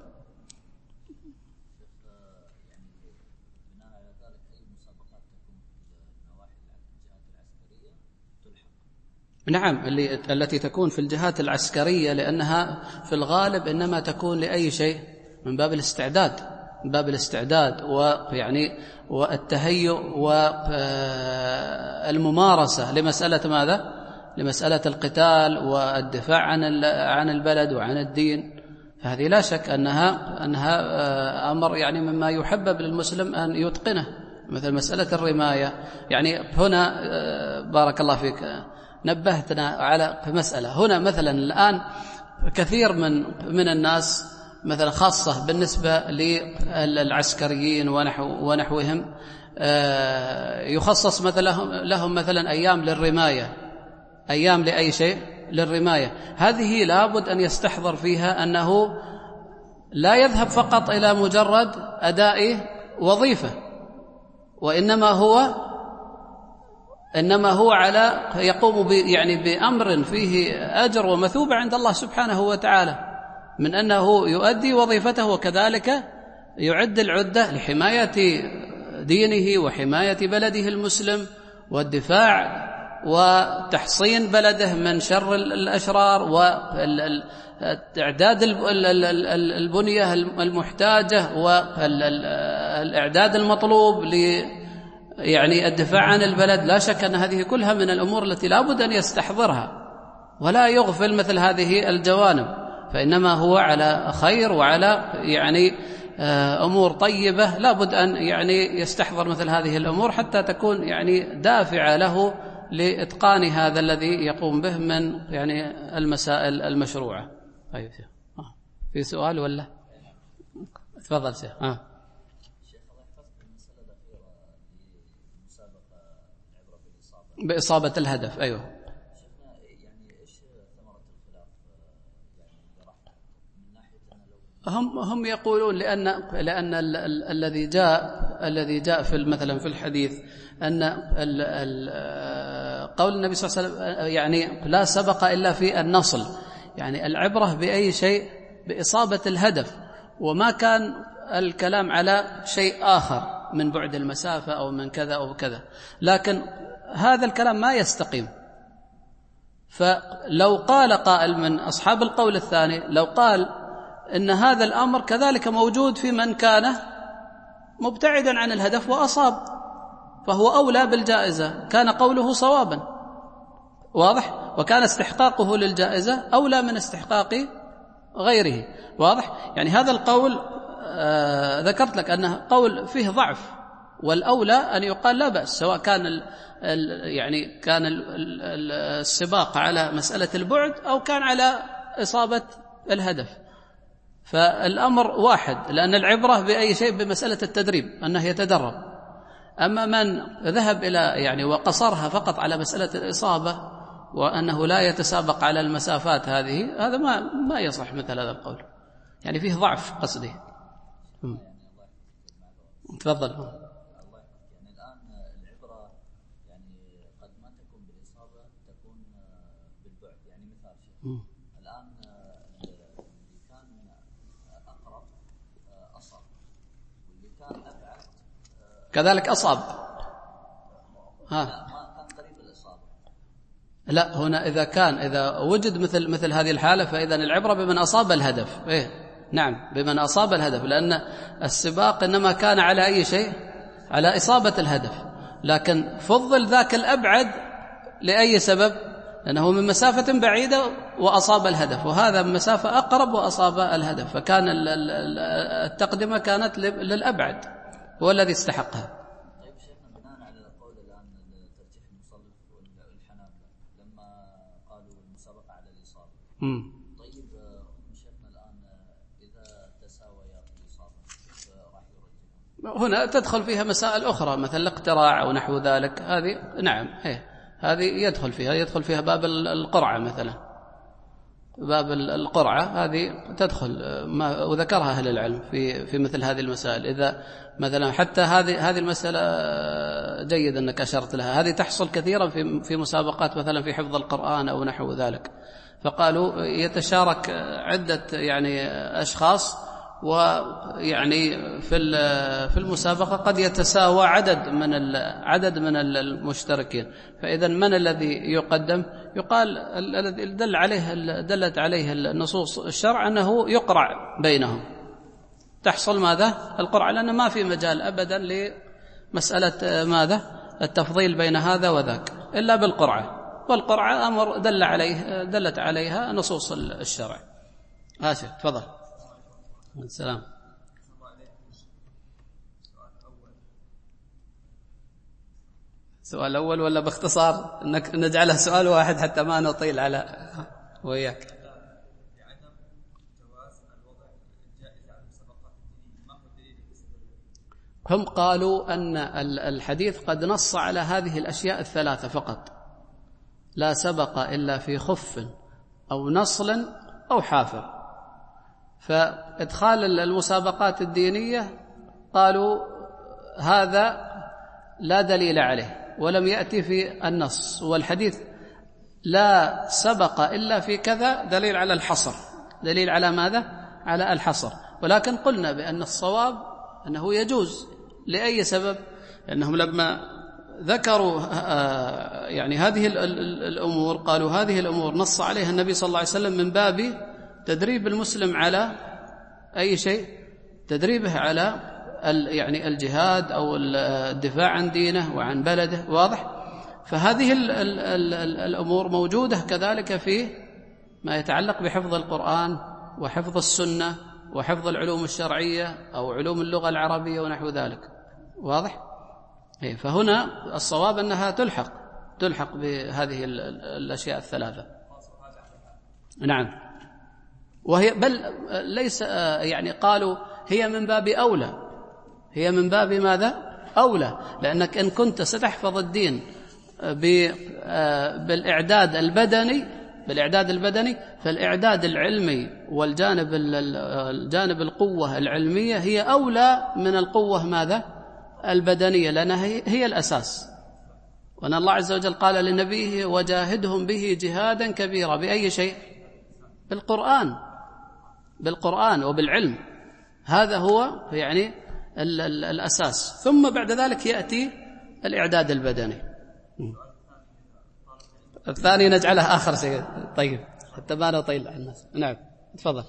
نعم، اللي التي تكون في الجهات العسكرية، لأنها في الغالب إنما تكون لأي شيء من باب الاستعداد، من باب الاستعداد ويعني والتهيؤ والممارسة لمسألة ماذا؟ لمسألة القتال والدفاع عن عن البلد وعن الدين. فهذه لا شك أنها أنها أمر يعني مما يحبب للمسلم أن يتقنه، مثل مسألة الرماية. يعني هنا بارك الله فيك نبهتنا على مسألة هنا، مثلا الآن كثير من من الناس مثلا خاصة بالنسبة للعسكريين ونحو ونحوهم يخصص مثلا لهم مثلا أيام للرماية، أيام لأي شيء للرماية. هذه لابد أن يستحضر فيها أنه لا يذهب فقط إلى مجرد أداء وظيفة، وإنما هو إنما هو على يقوم يعني بأمر فيه أجر ومثوبة عند الله سبحانه وتعالى، من أنه يؤدي وظيفته وكذلك يعد العدة لحماية دينه وحماية بلده المسلم والدفاع وتحصين بلده من شر الأشرار وإعداد البنية المحتاجة والإعداد المطلوب ل يعني الدفاع عن البلد. لا شك أن هذه كلها من الأمور التي لا بد أن يستحضرها ولا يغفل مثل هذه الجوانب، فإنما هو على خير وعلى يعني أمور طيبة. لا بد أن يعني يستحضر مثل هذه الأمور حتى تكون يعني دافعة له لإتقان هذا الذي يقوم به من يعني المسائل المشروعة. طيب في سؤال ولا؟ تفضل شيخ. آه. بإصابة الهدف. أيوه. يعني إيش ثمرة الخلاف يعني من ناحية هم هم يقولون لأن لأن ال ال الذي جاء الذي جاء في مثلا في الحديث أن ال ال قول النبي صلى الله عليه وسلم يعني لا سبق إلا في النصل، يعني العبرة بأي شيء بإصابة الهدف، وما كان الكلام على شيء آخر من بعد المسافة أو من كذا أو كذا. لكن هذا الكلام ما يستقيم. فلو قال قائل من أصحاب القول الثاني، لو قال إن هذا الأمر كذلك موجود في من كان مبتعدا عن الهدف وأصاب، فهو أولى بالجائزة، كان قوله صوابا واضح، وكان استحقاقه للجائزة أولى من استحقاق غيره واضح. يعني هذا القول آه ذكرت لك أنه قول فيه ضعف، والأولى أن يقال لا بأس، سواء كان ال ال يعني كان ال ال السباق على مسألة البعد أو كان على إصابة الهدف، فالأمر واحد، لأن العبرة بأي شيء بمسألة التدريب أنه يتدرب. أما من ذهب إلى يعني وقصرها فقط على مسألة الإصابة وأنه لا يتسابق على المسافات هذه، هذا ما ما يصح مثل هذا القول، يعني فيه ضعف قصدي. تفضل. الله يعني الآن العبرة يعني قد ما تكون بالإصابة، تكون بالبعد. يعني مثال شيء الآن اللي كان أقرب أصاب، واللي كان أبعد كذلك أصاب. ها ما كان قريب الإصابة. لا، هنا إذا كان إذا وجد مثل مثل هذه الحالة فإذا العبرة بمن أصاب الهدف. إيه نعم، بمن أصاب الهدف، لأن السباق إنما كان على أي شيء؟ على إصابة الهدف، لكن فضل ذاك الأبعد لأي سبب؟ لأنه من مسافة بعيدة وأصاب الهدف، وهذا من مسافة أقرب وأصاب الهدف، فكان التقدمة كانت للأبعد هو الذي استحقها. طيب شيخنا، بناء على قول الآن ترجيح المصنف والحنابلة لما قالوا المسابقة على الإصابة، طيب شيخنا الآن إذا تساويا الإصابة كيف راح يرجح؟ هنا تدخل فيها مسائل أخرى مثل الاقتراع أو نحو ذلك، هذه نعم هي هذه يدخل فيها يدخل فيها باب القرعة مثلا، باب القرعة هذه تدخل ما وذكرها أهل العلم في في مثل هذه المسائل. إذا مثلا حتى هذه هذه المسألة جيد أنك أشرت لها، هذه تحصل كثيرا في في مسابقات مثلا في حفظ القرآن أو نحو ذلك، فقالوا يتشارك عدة يعني أشخاص، ويعني في في المسابقة قد يتساوى عدد من عدد من المشتركين، فإذا من الذي يقدم؟ يقال الذي دل عليه دلت عليه النصوص الشرع أنه يقرع بينهم، تحصل ماذا؟ القرعة، لأن ما في مجال أبدا لمسألة ماذا؟ التفضيل بين هذا وذاك إلا بالقرعة، والقرعة أمر دل عليه دلت عليها نصوص الشرع. آسف تفضل. السلام. سؤال أول ولا باختصار إنك نجعله سؤال واحد حتى ما نطيل على وياك؟ هم قالوا أن الحديث قد نص على هذه الأشياء الثلاثة فقط، لا سبق إلا في خف أو نصل أو حافر، فإدخال المسابقات الدينية قالوا هذا لا دليل عليه ولم يأتي في النص، والحديث لا سبق إلا في كذا دليل على الحصر، دليل على ماذا؟ على الحصر. ولكن قلنا بأن الصواب أنه يجوز. لأي سبب؟ لأنهم لما ذكروا يعني هذه الأمور قالوا هذه الأمور نص عليها النبي صلى الله عليه وسلم من باب تدريب المسلم على أي شيء؟ تدريبه على يعني الجهاد أو الدفاع عن دينه وعن بلده، واضح؟ فهذه ال ال ال الأمور موجودة كذلك في ما يتعلق بحفظ القرآن وحفظ السنة وحفظ العلوم الشرعية أو علوم اللغة العربية ونحو ذلك، واضح؟ فهنا الصواب أنها تلحق تلحق بهذه الأشياء الثلاثة. نعم، وهي بل ليس يعني قالوا هي من باب أولى، هي من باب ماذا؟ أولى، لأنك إن كنت ستحفظ الدين بالإعداد البدني بالإعداد البدني فالإعداد العلمي والجانب الجانب القوة العلمية هي أولى من القوة ماذا؟ البدنية، لأنها هي الأساس. وأن الله عز وجل قال لنبيه وجاهدهم به جهادا كبيرا، بأي شيء؟ بالقرآن بالقرآن وبالعلم، هذا هو يعني الأساس، ثم بعد ذلك يأتي الإعداد البدني. الثاني نجعله آخر شيء. طيب حتى ما نطيل على الناس. نعم تفضل.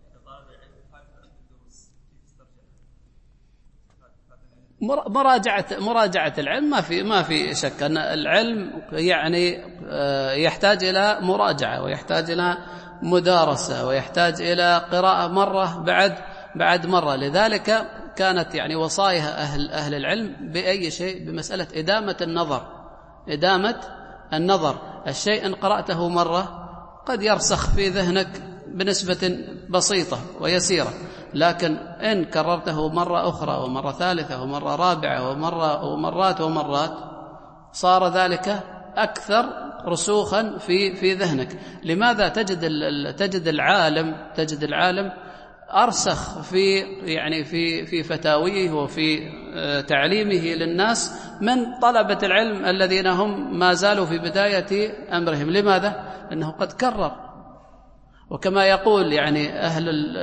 مراجعة مراجعة العلم ما في ما في شك أن العلم يعني يحتاج إلى مراجعة ويحتاج إلى مدارسة ويحتاج إلى قراءة مرة بعد بعد مرة، لذلك كانت يعني وصايا أهل أهل العلم بأي شيء؟ بمسألة إدامة النظر إدامة النظر الشيء إن قرأته مرة قد يرسخ في ذهنك بنسبة بسيطة ويسيرة، لكن إن كررته مرة أخرى ومرة ثالثة ومرة رابعة ومرة ومرات ومرات صار ذلك أكثر رسوخا في في ذهنك. لماذا تجد تجد العالم تجد العالم أرسخ في يعني في في فتاويه وفي تعليمه للناس من طلبة العلم الذين هم ما زالوا في بداية أمرهم. لماذا؟ لأنه قد كرر. وكما يقول يعني أهل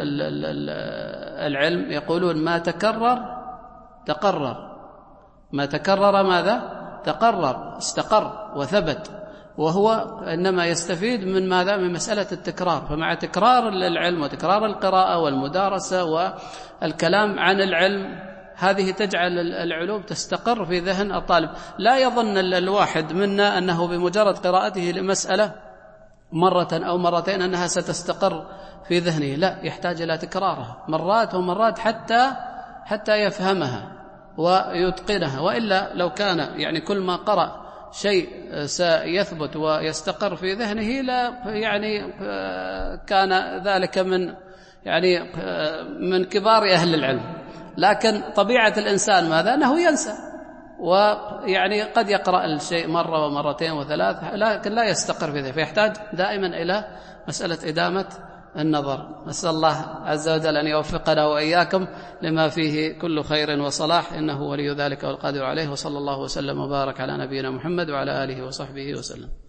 العلم يقولون ما تكرر تقرر، ما تكرر ماذا؟ تقرر، استقر وثبت. وهو إنما يستفيد من ماذا؟ من مسألة التكرار. فمع تكرار العلم وتكرار القراءة والمدارسة والكلام عن العلم، هذه تجعل العلوم تستقر في ذهن الطالب. لا يظن الواحد منا أنه بمجرد قراءته لمسألة مرة أو مرتين أنها ستستقر في ذهنه، لا، يحتاج إلى تكرارها مرات ومرات حتى حتى يفهمها ويتقنها. وإلا لو كان يعني كل ما قرأ شيء سيثبت ويستقر في ذهنه، لا يعني كان ذلك من يعني من كبار أهل العلم. لكن طبيعة الإنسان ماذا؟ أنه ينسى، ويعني قد يقرأ الشيء مرة ومرتين وثلاث، لكن لا يستقر في ذهنه، فيحتاج دائما إلى مسألة إدامة النظر. نسأل الله عز وجل أن يوفقنا وإياكم لما فيه كل خير وصلاح، إنه ولي ذلك والقادر عليه. وصلى الله وسلم وبارك على نبينا محمد وعلى آله وصحبه وسلم.